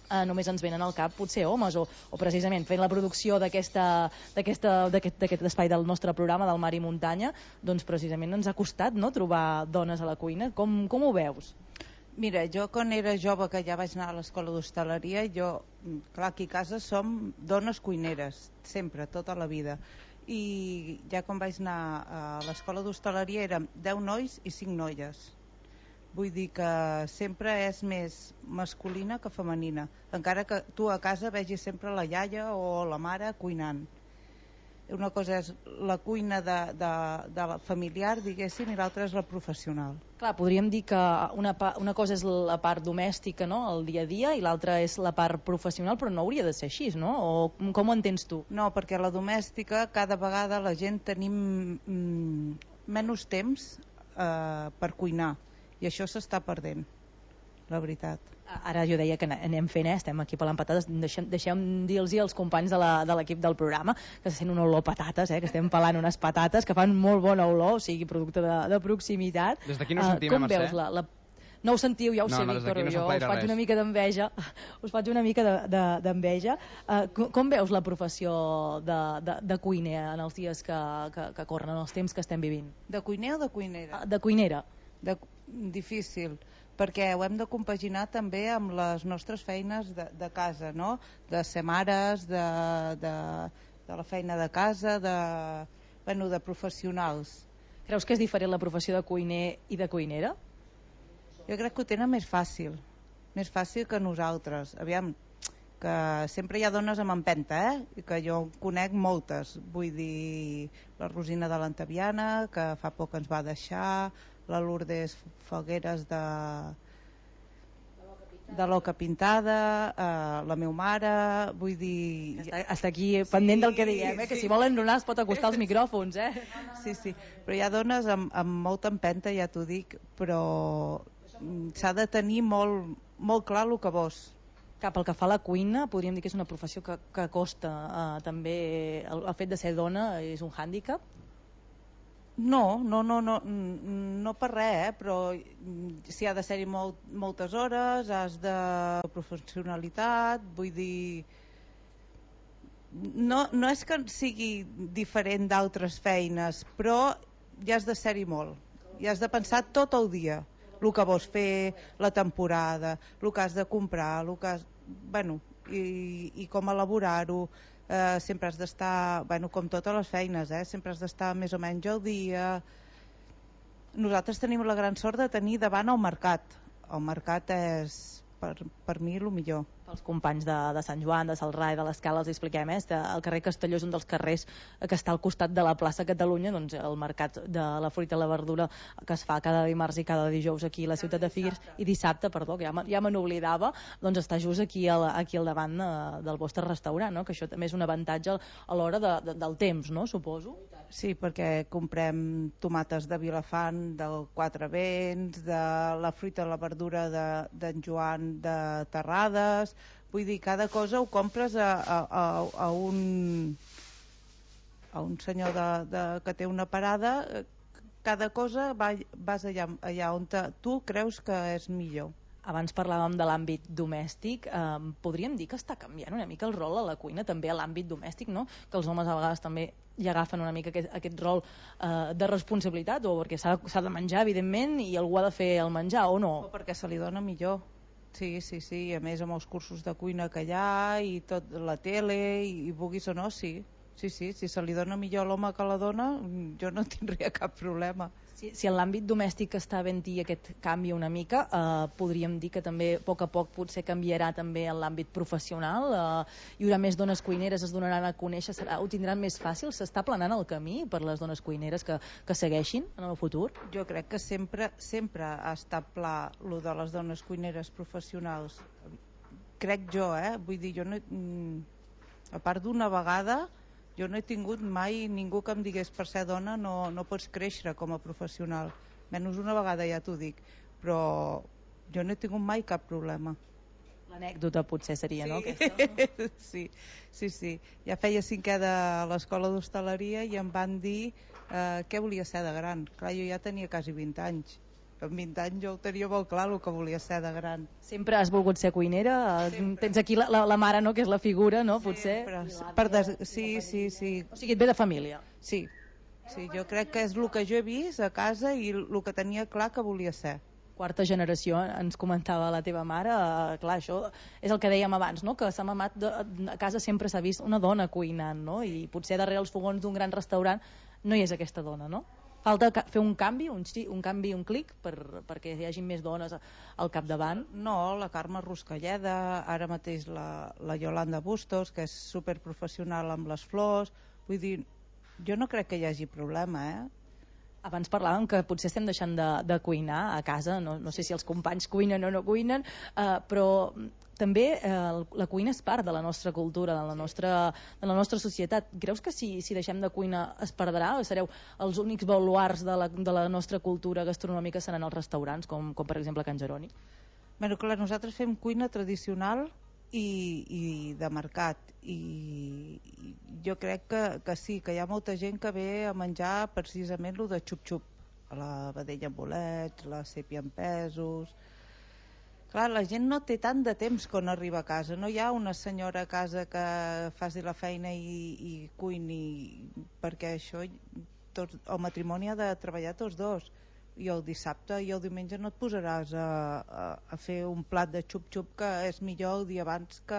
Speaker 17: només ens venen al cap potser homes, o precisament fent la producció d'aquest espai del nostre programa, del Mar i Muntanya, doncs precisament ens ha costat, no?, trobar dones a la cuina. Com ho veus?
Speaker 18: Mira, jo quan era jove, que ja vaig anar a l'escola d'hostaleria, clar, aquí a casa som dones cuineres, sempre, tota la vida. I ja quan vaig anar a l'escola d'hostaleria érem 10 nois i 5 noies. Vull dir que sempre és més masculina que femenina, encara que tu a casa vegis sempre la iaia o la mare cuinant. Una cosa és la cuina de la familiar, diguéssim, i l'altra és la professional.
Speaker 17: Clar, podríem dir que una cosa és la part domèstica, no?, el dia a dia, i l'altra és la part professional, però no hauria de ser així, no? O com ho entens tu?
Speaker 18: No, perquè la domèstica cada vegada la gent tenim menys temps per cuinar, i això s'està perdent, la veritat.
Speaker 17: Ara jo deia que anem fent, estem aquí pelant patates, deixem dir-los als companys de l'equip del programa que se sent una olor a patates, que estem pelant unes patates que fan molt bona olor, o sigui, producte de proximitat.
Speaker 8: Des d'aquí no ho sentim,
Speaker 17: com veus no ho sentiu, ja ho sé, Víctor, jo us faig una mica d'enveja. Com veus la professió de cuiner en els dies que corren, en els temps que estem vivint?
Speaker 18: De cuiner o de cuinera?
Speaker 17: De cuinera.
Speaker 18: Difícil, perquè ho hem de compaginar també amb les nostres feines de casa, no? De ser mares, de la feina de casa, de professionals.
Speaker 17: Creus que és diferent la professió de cuiner i de cuinera?
Speaker 18: Jo crec que ho tenen més fàcil que nosaltres. Aviam, que sempre hi ha dones amb empenta, i que jo conec moltes. Vull dir, la Rosina de l'Antaviana, que fa poc ens va deixar, la Lourdes Falgueres de l'Oca Pintada, la meva mare, vull dir...
Speaker 17: Està aquí pendent del que diguem, que si volen donar es pot acostar als micròfons,
Speaker 18: Sí, però hi ha dones amb molta empenta, ja t'ho dic, però s'ha de tenir molt clar el que vols.
Speaker 17: Pel que fa a la cuina, podríem dir que és una professió que costa també. El fet de ser dona és un hàndicap?
Speaker 18: No per res, però si ha de ser-hi moltes hores, has de professionalitat, vull dir, no és que sigui diferent d'altres feines, però ja has de ser-hi molt, ja has de pensar tot el dia, el que vols fer, la temporada, el que has de comprar, i com elaborar-ho. Sempre has d'estar, com totes les feines, sempre has d'estar més o menys al dia. Nosaltres tenim la gran sort de tenir davant el mercat. El mercat és, per mi, el millor.
Speaker 17: Pels companys de Sant Joan, de Celrà i de l'Escala els expliquem, el carrer Castelló és un dels carrers que està al costat de la plaça Catalunya, doncs el mercat de la fruita i la verdura que es fa cada dimarts i cada dijous aquí a la ciutat de Figueres, i dissabte, perdó, que ja me n'oblidava, doncs està just aquí al davant del vostre restaurant, no? Que això també és un avantatge a l'hora del temps, no? Suposo.
Speaker 18: Sí, perquè comprem tomates de Vilafant, del Quatre Vents, de la fruita i la verdura d'en Joan de Terrades. Vull dir, cada cosa ho compres a un senyor que té una parada. Cada cosa vas allà on tu creus que és millor.
Speaker 17: Abans parlàvem de l'àmbit domèstic. Podríem dir que està canviant una mica el rol a la cuina, també a l'àmbit domèstic, no? Que els homes a vegades també hi agafen una mica aquest rol de responsabilitat, o perquè s'ha de menjar, evidentment, i algú ha de fer el menjar, o no?
Speaker 18: O perquè se li dona millor. Sí, a més amb els cursos de cuina que hi ha i tot, la tele, i vulguis o no, sí, si se li dona millor a l'home que a la dona, jo no tindria cap problema.
Speaker 17: Si en l'àmbit domèstic està havent-hi aquest canvi una mica, podríem dir que també a poc potser canviarà també en l'àmbit professional, hi haurà més dones cuineres, es donaran a conèixer, ho tindran més fàcil, s'està aplanant el camí per les dones cuineres que segueixin en el futur?
Speaker 18: Jo crec que sempre ha estat pla lo de les dones cuineres professionals, crec jo, vull dir, jo no, a part d'una vegada, jo no he tingut mai ningú que em digués per ser dona no pots créixer com a professional. Menys una vegada, ja t'ho dic. Però jo no he tingut mai cap problema.
Speaker 17: L'anècdota potser seria,
Speaker 18: sí.
Speaker 17: No? Aquesta?
Speaker 18: Sí. Ja feia 5è de l'escola d'hostaleria i em van dir què volia ser de gran. Clar, jo ja tenia quasi 20 anys. Amb 20 anys jo ho tenia molt clar el que volia ser de gran.
Speaker 17: Sempre has volgut ser cuinera? Tens aquí la mare, no?, que és la figura, no?, potser?
Speaker 18: Sí.
Speaker 17: O sigui, et ve de família?
Speaker 18: Sí, jo crec que és el que jo he vist a casa i el que tenia clar que volia ser.
Speaker 17: Quarta generació, ens comentava la teva mare, clar, això és el que dèiem abans, no?, que s'ha mamat a casa sempre s'ha vist una dona cuinant, no?, i potser darrere els fogons d'un gran restaurant no hi és aquesta dona, no? Falta fer un canvi, un clic perquè hi hagi més dones al capdavant?
Speaker 18: No, la Carme Ruscalleda, ara mateix la Yolanda Bustos, que és superprofessional amb les flors, vull dir, jo no crec que hi hagi problema,
Speaker 17: Abans parlàvem que potser estem deixant de cuinar a casa, no sé si els companys cuinen o no cuinen, però també la cuina és part de la nostra cultura, de la nostra societat. Creus que si deixem de cuinar es perdrà o sereu els únics baluarts de la nostra cultura gastronòmica seran els restaurants, com per exemple Can Jeroni?
Speaker 18: Bueno, clar, nosaltres fem cuina tradicional i de mercat, i jo crec que sí, que hi ha molta gent que ve a menjar precisament el de xup-xup, la vedella amb bolets, la sèpia amb pèsols. Clar, la gent no té tant de temps quan arriba a casa, no hi ha una senyora a casa que faci la feina i cuini, perquè això el matrimoni ha de treballar tots dos, i el dissabte i el diumenge no et posaràs a fer un plat de xup-xup que és millor el dia abans que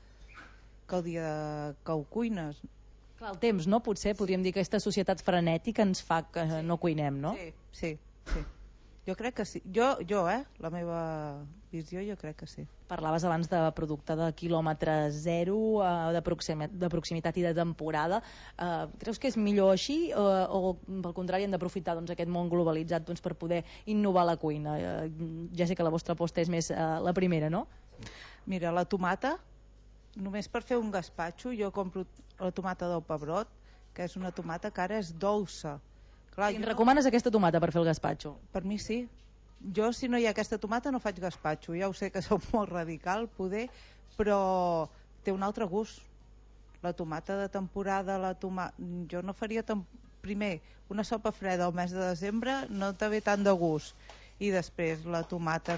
Speaker 18: el dia que ho cuines.
Speaker 17: Clar, el temps, no? Potser podríem dir que aquesta societat frenètica ens fa que no cuinem, no?
Speaker 18: Sí. Jo crec que sí. La meva visió jo crec que sí.
Speaker 17: Parlaves abans de producte de quilòmetre zero, de proximitat i de temporada. Creus que és millor així o pel contrari hem d'aprofitar aquest món globalitzat per poder innovar la cuina? Ja sé que la vostra aposta és més la primera, no?
Speaker 18: Mira, la tomata, només per fer un gaspatxo jo compro la tomata del Pebrot, que és una tomata que ara és dolça.
Speaker 17: I ens recomanes aquesta tomata per fer el gaspatxo?
Speaker 18: Per mi sí. Jo, si no hi ha aquesta tomata, no faig gaspatxo. Ja ho sé que sou molt radical, poder, però té un altre gust. La tomata de temporada, jo no faria primer una sopa freda al mes de desembre, no te ve tant de gust. I després la tomata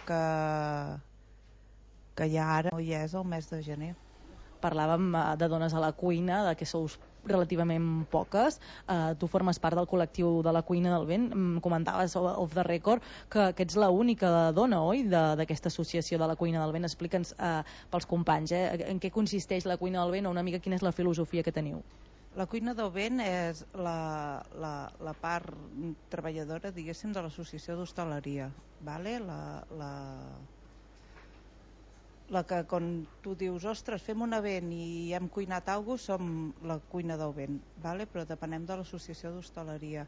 Speaker 18: que hi ha ara no hi és al mes de gener.
Speaker 17: Parlàvem de dones a la cuina, de que sou relativament poques. Tu formes part del col·lectiu de la Cuina del Vent. Comentaves off the record que ets l'única dona, oi, d'aquesta associació de la Cuina del Vent. Explica'ns pels companys en què consisteix la Cuina del Vent o una mica quina és la filosofia que teniu.
Speaker 18: La Cuina del Vent és la part treballadora, diguéssim, de l'associació d'hostaleria, vale? La que quan tu dius, ostres, fem un event i hem cuinat alguna cosa, som la Cuina del Vent, vale? Però depenem de l'associació d'hostaleria.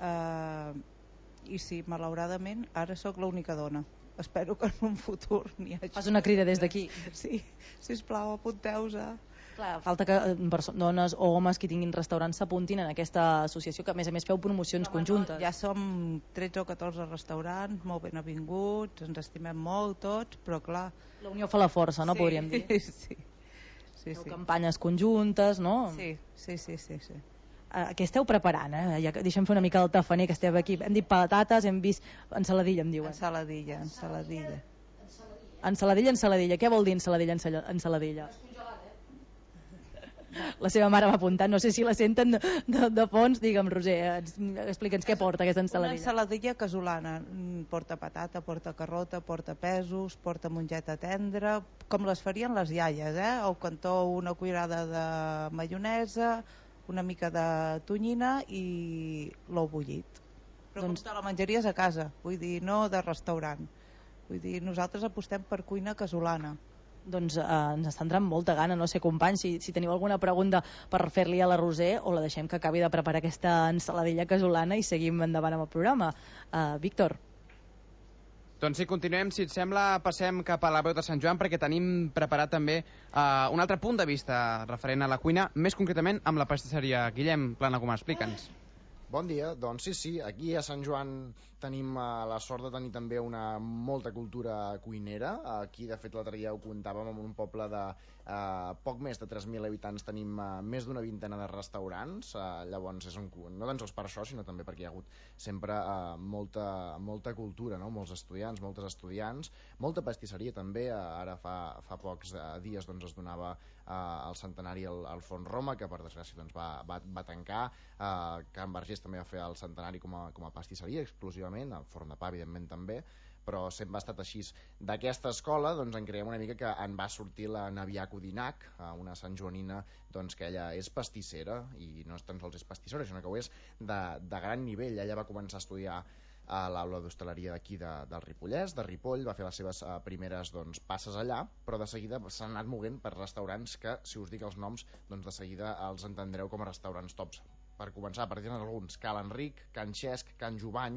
Speaker 18: I sí, malauradament, ara sóc l'única dona. Espero que en un futur n'hi hagi.
Speaker 17: Fas una crida des d'aquí.
Speaker 18: Sí, sisplau, apunteu-vos.
Speaker 17: Clar, falta que dones o homes que tinguin restaurants s'apuntin en aquesta associació, que a més feu promocions conjuntes.
Speaker 18: Ja som 13 o 14 restaurants, molt ben avinguts, ens estimem molt tots, però clar...
Speaker 17: La unió fa la força, no? Podríem dir.
Speaker 18: Sí.
Speaker 17: Feu campanyes conjuntes, no?
Speaker 18: Sí.
Speaker 17: Què esteu preparant? Ja que deixem fer una mica el tafaner, que esteu aquí. Hem dit patates, hem vist ensaladilla, em diuen.
Speaker 18: Ensaladilla.
Speaker 17: Ensaladilla. Què vol dir ensaladilla? La seva mare m'ha apuntat, no sé si la senten de fons. Digue'm, Roser, explica'ns què porta aquesta ensaladilla.
Speaker 18: Una ensaladilla casolana, porta patata, porta carrota, porta pèsols, porta mongeta tendra, com les farien les iaies, al cantó una cuirada de maionesa, una mica de tonyina i l'ou bullit. Però com te la menjaries a casa, vull dir, no de restaurant. Vull dir, nosaltres apostem per cuina casolana.
Speaker 17: Doncs ens està entrant molta gana, no sé, companys, si teniu alguna pregunta per fer-li a la Roser, o la deixem que acabi de preparar aquesta ensaladilla casolana i seguim endavant amb el programa. Víctor.
Speaker 8: Doncs sí, continuem. Si et sembla, passem cap a la Veu de Sant Joan, perquè tenim preparat també un altre punt de vista referent a la cuina, més concretament amb la pastisseria. Guillem Planagumà, explica'ns.
Speaker 11: Bon dia, doncs sí, aquí a Sant Joan tenim la sort de tenir també molta cultura cuinera. Aquí, de fet, l'altre dia ho comentàvem, en un poble de poc més de 3.000 habitants tenim més d'una vintena de restaurants. Llavors, no tan sols per això, sinó també perquè hi ha hagut sempre molta cultura, no? Molts estudiants, moltes estudiants, molta pastisseria també. Ara fa pocs dies es donava el centenari al Font Roma, que per desgràcia va tancar. Can Vergés també va fer el centenari com a pastisseria exclusivament, el forn de pa evidentment també, però sempre ha estat així. D'aquesta escola en creiem una mica que en va sortir la Navià Codinac, una santjoanina que ella és pastissera, i no tan sols és pastissera, sinó que ho és de gran nivell. Ella va començar a estudiar a l'aula d'hostaleria d'aquí del Ripollès, de Ripoll, va fer les seves primeres passes allà, però de seguida s'han anat moguent per restaurants que, si us dic els noms, de seguida els entendreu com a restaurants tops. Per començar, per dir-ne alguns: Cal Enric, Can Xesc, Can Jovany,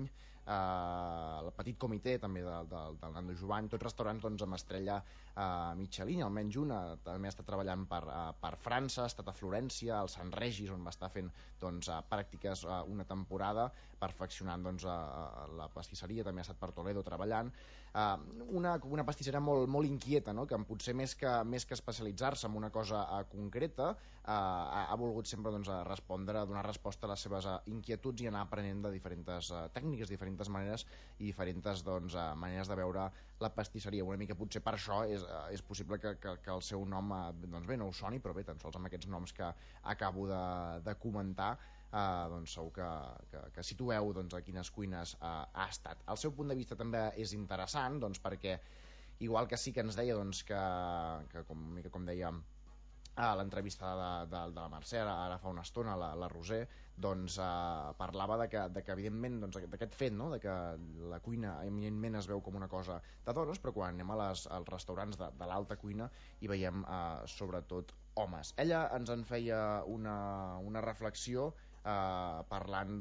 Speaker 11: el Petit Comitè també del Nando Jovany, tots restaurants amb estrella Michelin, almenys una. També ha estat treballant per França, ha estat a Florència, al Sant Regis, on va estar fent pràctiques una temporada, perfeccionant la pastisseria. També ha estat per Toledo treballant. Una pastissera molt inquieta, no? Que potser més que especialitzar-se en una cosa concreta, ha volgut sempre respondre, donar resposta a les seves inquietuds i anar aprenent de diferents tècniques, diferents maneres i diferents maneres de veure la pastisseria. Una mica potser per això és possible que el seu nom no us soni, però bé, tan sols amb aquests noms que acabo de comentar segur que situeu a quines cuines ha estat. El seu punt de vista també és interessant, perquè igual que sí que ens deia que com deia a l'entrevista de la Mercè ara fa una estona, la Roser, parlava de que evidentment d'aquest fet, no? De que la cuina eminentment es veu com una cosa de dones, però quan anem als restaurants de l'alta cuina hi veiem sobretot homes. Ella ens en feia una reflexió parlant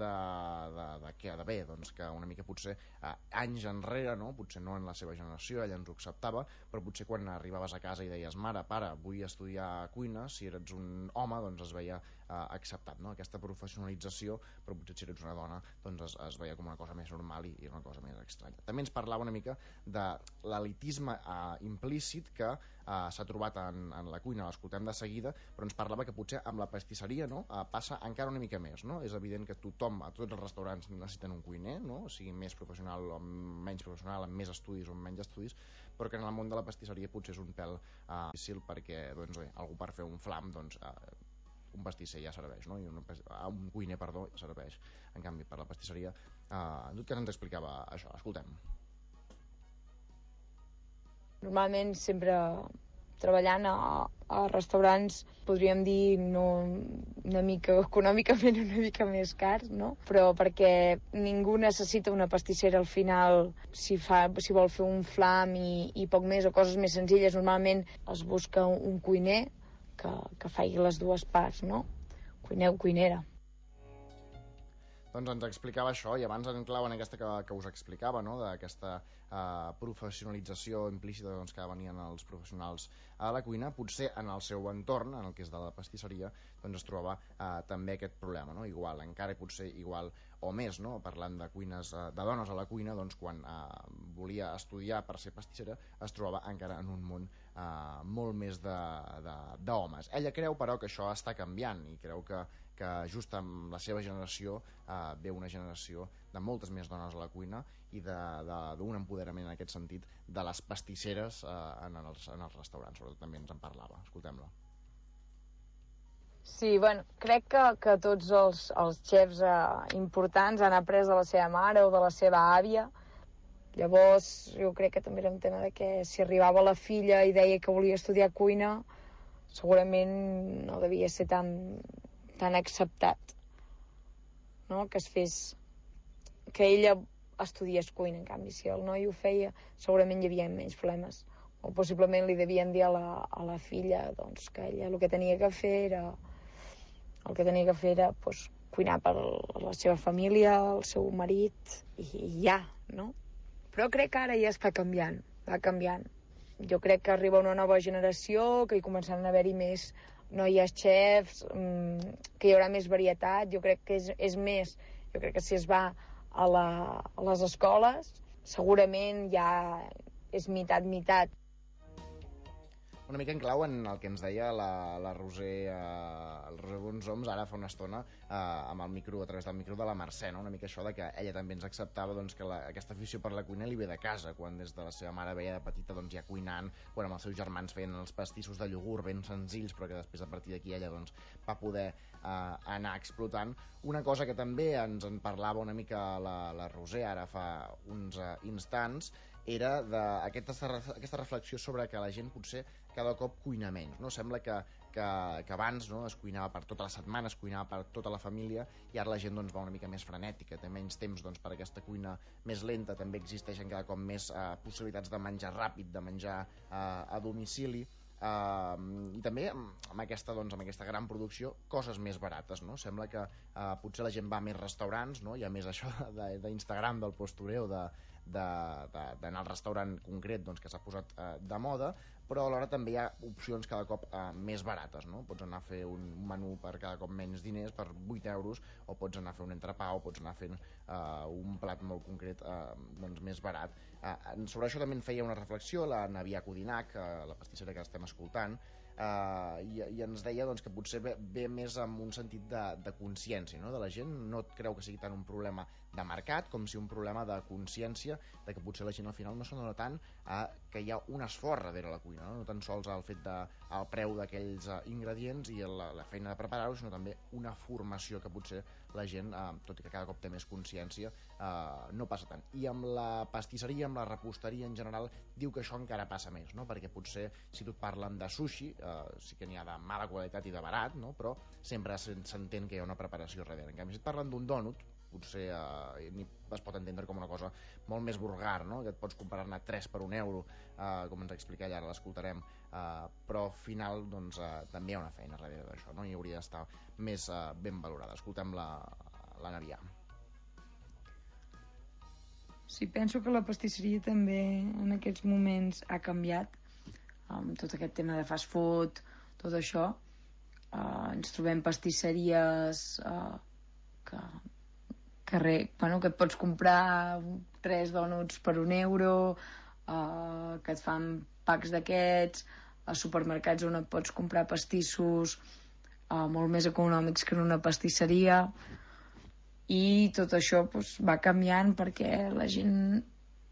Speaker 11: que una mica potser anys enrere, no? Potser no en la seva generació, ella ens ho acceptava, però potser quan arribaves a casa i deies: mare, pare, vull estudiar cuina, si eres un home es veia acceptat, no? Aquesta professionalització, però potser si eres una dona es veia com una cosa més normal i una cosa més estranya. També ens parlava una mica de l'elitisme implícit que s'ha trobat en la cuina, l'escoltem de seguida, però ens parlava que potser amb la pastisseria, no? Passa encara una mica més, no? És evident que tothom, a tots els restaurants necessiten un cuiner, no? O sigui més professional o menys professional, amb més estudis o amb menys estudis, però que en el món de la pastisseria potser és un pèl difícil, perquè algú per fer un flam un pastisser ja serveix, no? Un cuiner, perdó, serveix. En canvi, per la pastisseria en tot cas ens explicava això. Escoltem.
Speaker 19: Normalment sempre treballant a restaurants, podríem dir una mica econòmicament una mica més cars, no? Però perquè ningú necessita una pastissera al final si vol fer un flam i poc més, o coses més senzilles. Normalment es busca un cuiner que faci les dues parts, no? Cuiner o cuinera.
Speaker 11: Doncs ens explicava això, i abans en clau en aquesta que us explicava, no? D'aquesta professionalització implícita que venien els professionals a la cuina, potser en el seu entorn, en el que és de la pastisseria, es trobava també aquest problema, no? Igual, encara potser igual o més, no? Parlant de cuines, de dones a la cuina, quan volia estudiar per ser pastissera es trobava encara en un món molt més d'homes. Ella creu, però, que això està canviant i creu que just amb la seva generació ve una generació de moltes més dones a la cuina i d'un empoderament en aquest sentit de les pastisseres en els restaurants. Sobretot també ens en parlava. Escoltem-la.
Speaker 19: Sí, bueno, crec que tots els xefs importants han après de la seva mare o de la seva àvia. Llavors jo crec que també era un tema de que si arribava la filla i deia que volia estudiar cuina, segurament no devia ser tan acceptat, no? Que es fes, que ella estudiés cuina. En canvi, si el noi ho feia, segurament hi havia menys problemes, o possiblement li devien dir a la filla que ella el que tenia que fer era cuinar per la seva família, el seu marit i ja, no? Però crec que ara ja està canviant, va canviant. Jo crec que arriba una nova generació, que hi començaran a haver-hi més noies xefs, que hi haurà més varietat. Jo crec que és més Jo crec que si es va a les escoles, segurament ja és mitat.
Speaker 11: Una mica en clau en el que ens deia la Roser, el Roser Bonsoms ara fa una estona amb el micro, a través del micro de la Mercè, no? Una mica això de que ella també ens acceptava doncs, que aquesta afició per la cuina li ve de casa, quan des de la seva mare veia de petita doncs, ja cuinant, quan amb els seus germans feien els pastissos de iogurt ben senzills, però que després a partir d'aquí ella doncs, va poder anar explotant. Una cosa que també ens en parlava una mica la Roser ara fa uns instants era aquesta reflexió sobre que la gent potser cada cop cuina menys, no? Sembla que abans no, es cuinava per tota la setmana, es cuinava per tota la família, i ara la gent doncs, va una mica més frenètica, té menys temps doncs, per aquesta cuina més lenta. També existeixen cada cop més possibilitats de menjar ràpid, de menjar a domicili, i també amb aquesta gran producció, coses més barates, no? Sembla que potser la gent va a més restaurants, no? Hi ha més això d'Instagram, del postureo, d'anar al restaurant concret doncs, que s'ha posat de moda, però alhora també hi ha opcions cada cop més barates, no? Pots anar a fer un menú per cada cop menys diners, per 8 euros, o pots anar a fer un entrepà, o pots anar fent un plat molt concret doncs, més barat. Sobre això també en feia una reflexió la Navia Codinac, la pastissera que estem escoltant, i ens deia doncs, que potser ve més amb un sentit de consciència, no? De la gent. No creu que sigui tant un problema de mercat com si un problema de consciència, de que potser la gent al final no s'adona tant que hi ha un esforç darrere la cuina, no tan sols el fet del preu d'aquells ingredients i la feina de preparar-ho, sinó també una formació que potser la gent, tot i que cada cop té més consciència, no passa tant. I amb la pastisseria, amb la reposteria en general, diu que això encara passa més, no? Perquè potser si tu et parlen de sushi, sí que n'hi ha de mala qualitat i de barat, no? Però sempre s'entén que hi ha una preparació darrere. En canvi, si et parlen d'un dònut, potser es pot entendre com una cosa molt més vulgar, no? Que et pots comprar-ne 3 per €1, com ens explica ella, ara l'escoltarem, però al final doncs, també hi ha una feina darrere d'això, no? I hauria d'estar més ben valorada. Escoltem la Navia.
Speaker 20: Sí, penso que la pastisseria també en aquests moments ha canviat, amb tot aquest tema de fast food, tot això. Ens trobem pastisseries que et pots comprar 3 dònuts per €1, que et fan packs d'aquests, a supermercats on et pots comprar pastissos molt més econòmics que en una pastisseria, i tot això doncs, va canviant perquè la gent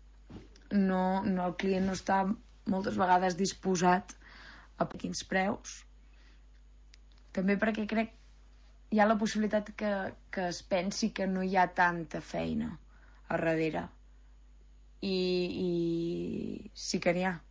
Speaker 20: el client no està moltes vegades disposat a pagar quins preus, també perquè crec hi ha la possibilitat que es pensi que no hi ha tanta feina a darrere, i sí que n'hi ha.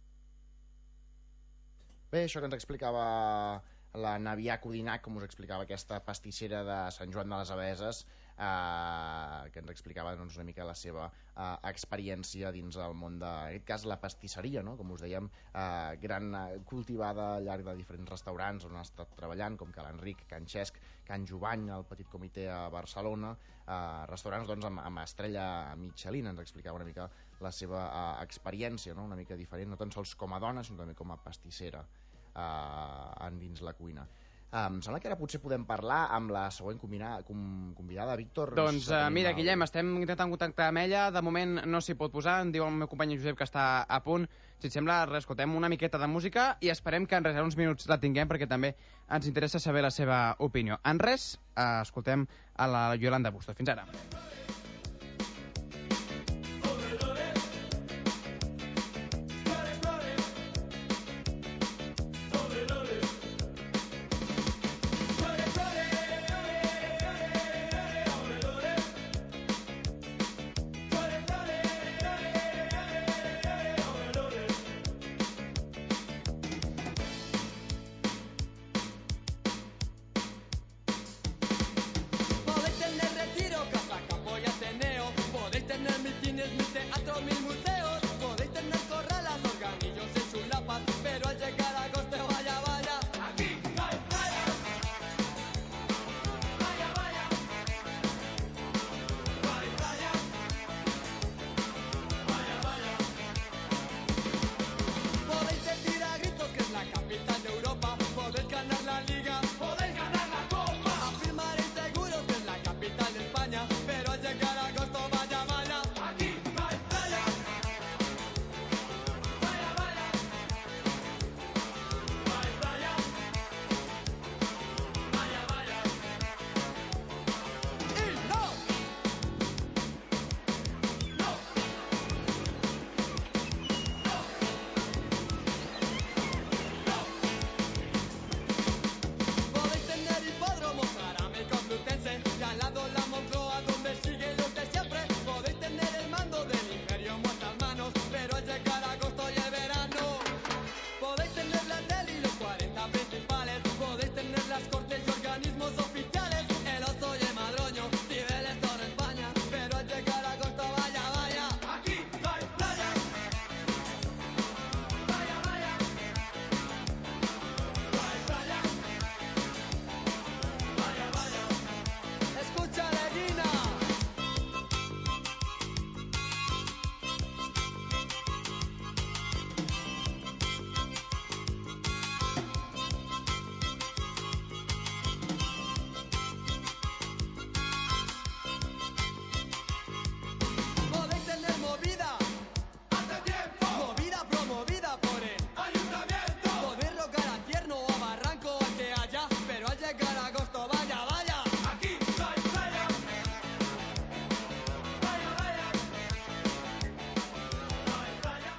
Speaker 11: Bé, això que ens explicava la Navia Codinac, com us explicava aquesta pastissera de Sant Joan de les Abeses, que ens explicava doncs, una mica la seva experiència dins del món en aquest cas la pastisseria, no? Com us dèiem, cultivada al llarg de diferents restaurants on ha estat treballant, com Ca l'Enric, Can Xesc, Can Jovany, el Petit Comitè a Barcelona, restaurants doncs, amb estrella Michelin. Ens explicava una mica la seva experiència, no? Una mica diferent, no tan sols com a dona sinó també com a pastissera dins la cuina. Em sembla que ara potser podem parlar amb la següent convidada, Víctor.
Speaker 8: Doncs mira, Guillem, estem intentant contactar amb ella, de moment no s'hi pot posar, em diu el meu company Josep que està a punt. Si et sembla, escoltem una miqueta de música i esperem que en res, uns minuts la tinguem, perquè també ens interessa saber la seva opinió. En res, escoltem a la Yolanda Bustos. Fins ara.
Speaker 9: Molesta en el retiro, casaca voy a hacer.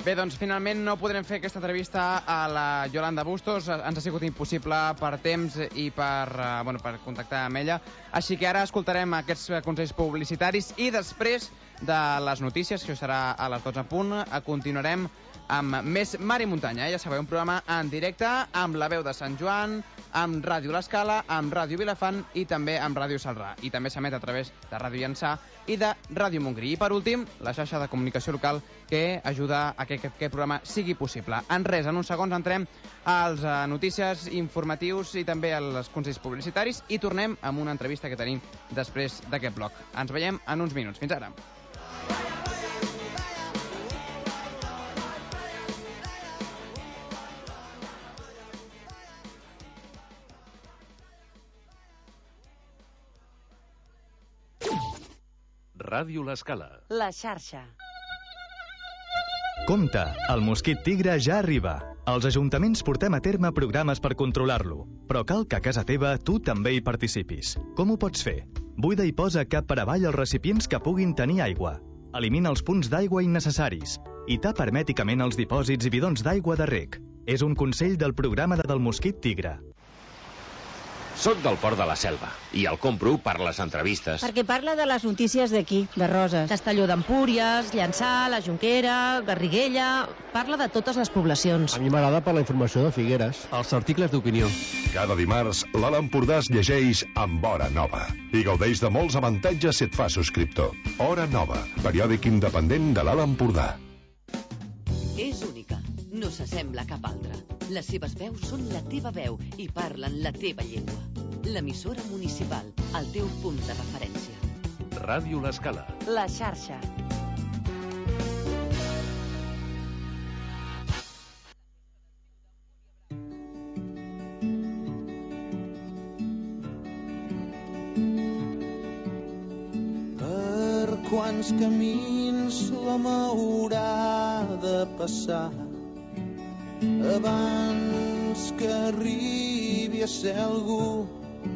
Speaker 8: Bé, doncs finalment no podrem fer aquesta entrevista a la Yolanda Bustos. Ens ha sigut impossible per temps i per contactar amb ella. Així que ara escoltarem aquests consells publicitaris i després de les notícies, que serà a les 12 en punt, continuarem amb més Mar i Muntanya. Ja sabeu, un programa en directe amb la veu de Sant Joan, amb Ràdio L'Escala, amb Ràdio Vilafant i també amb Ràdio Salrà. I també s'emet a través de Ràdio Llançà i de Ràdio Montgrí. I per últim, la xarxa de comunicació local que ajuda a que aquest programa sigui possible. En res, en uns segons entrem als notícies informatius i també als consells publicitaris i tornem amb una entrevista que tenim després d'aquest bloc. Ens veiem en uns minuts. Fins ara.
Speaker 21: Ràdio L'Escala.
Speaker 15: La xarxa.
Speaker 22: Compte, el mosquit tigre ja arriba. Els ajuntaments portem a terme programes per controlar-lo, però cal que a casa teva tu també hi participis. Com ho pots fer? Buida i posa cap per avall els recipients que puguin tenir aigua. Elimina els punts d'aigua innecessaris i tapa hermèticament els dipòsits i bidons d'aigua de reg. És un consell del programa del mosquit tigre.
Speaker 23: Soc del Port de la Selva i el compro per les entrevistes.
Speaker 24: Perquè parla de les notícies d'aquí, de Roses. Castelló d'Empúries, Llançà, la Jonquera, Garriguella... Parla de totes les poblacions.
Speaker 25: A mi m'agrada per la informació de Figueres.
Speaker 26: Els articles d'opinió.
Speaker 27: Cada dimarts, l'Alt Empordà es llegeix amb Hora Nova i gaudeix de molts avantatges si et fa subscriptor. Hora Nova, periòdic independent de l'Alt Empordà.
Speaker 15: És única. No s'assembla a cap altra. Les seves veus són la teva veu i parlen la teva llengua. L'emissora municipal, el teu punt de referència.
Speaker 21: Ràdio L'Escala.
Speaker 15: La xarxa.
Speaker 28: Per quants camins l'home haurà de passar abans que arribi a ser algú?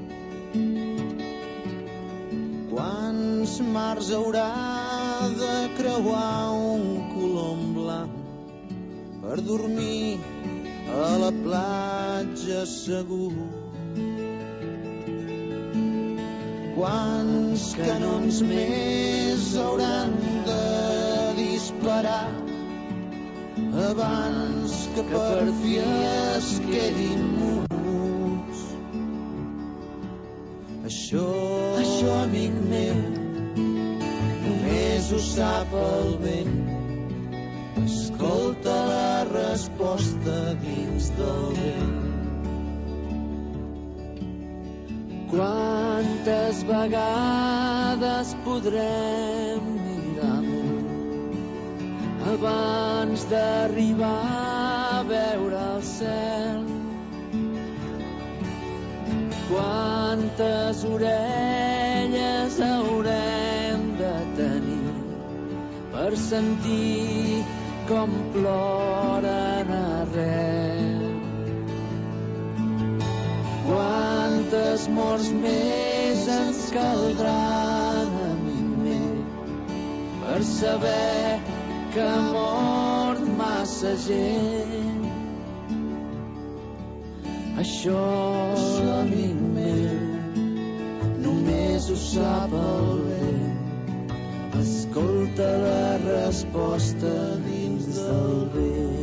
Speaker 28: Quants mars haurà de creuar un colom blanc per dormir a la platja segur? Quants canons més hauran de disparar abans que per fi es quedin muts? Això, amic meu, només ho sap el vent. Escolta la resposta dins del vent. Quantes vegades podrem mirar-lo abans d'arribar a veure el cel? Quantes orelles haurem de tenir per sentir com ploren arreu? Quantes morts més ens caldran, amic meu, per saber que ha mort massa gent? Això, amic meu, només ho sap el vent. Escolta la resposta dins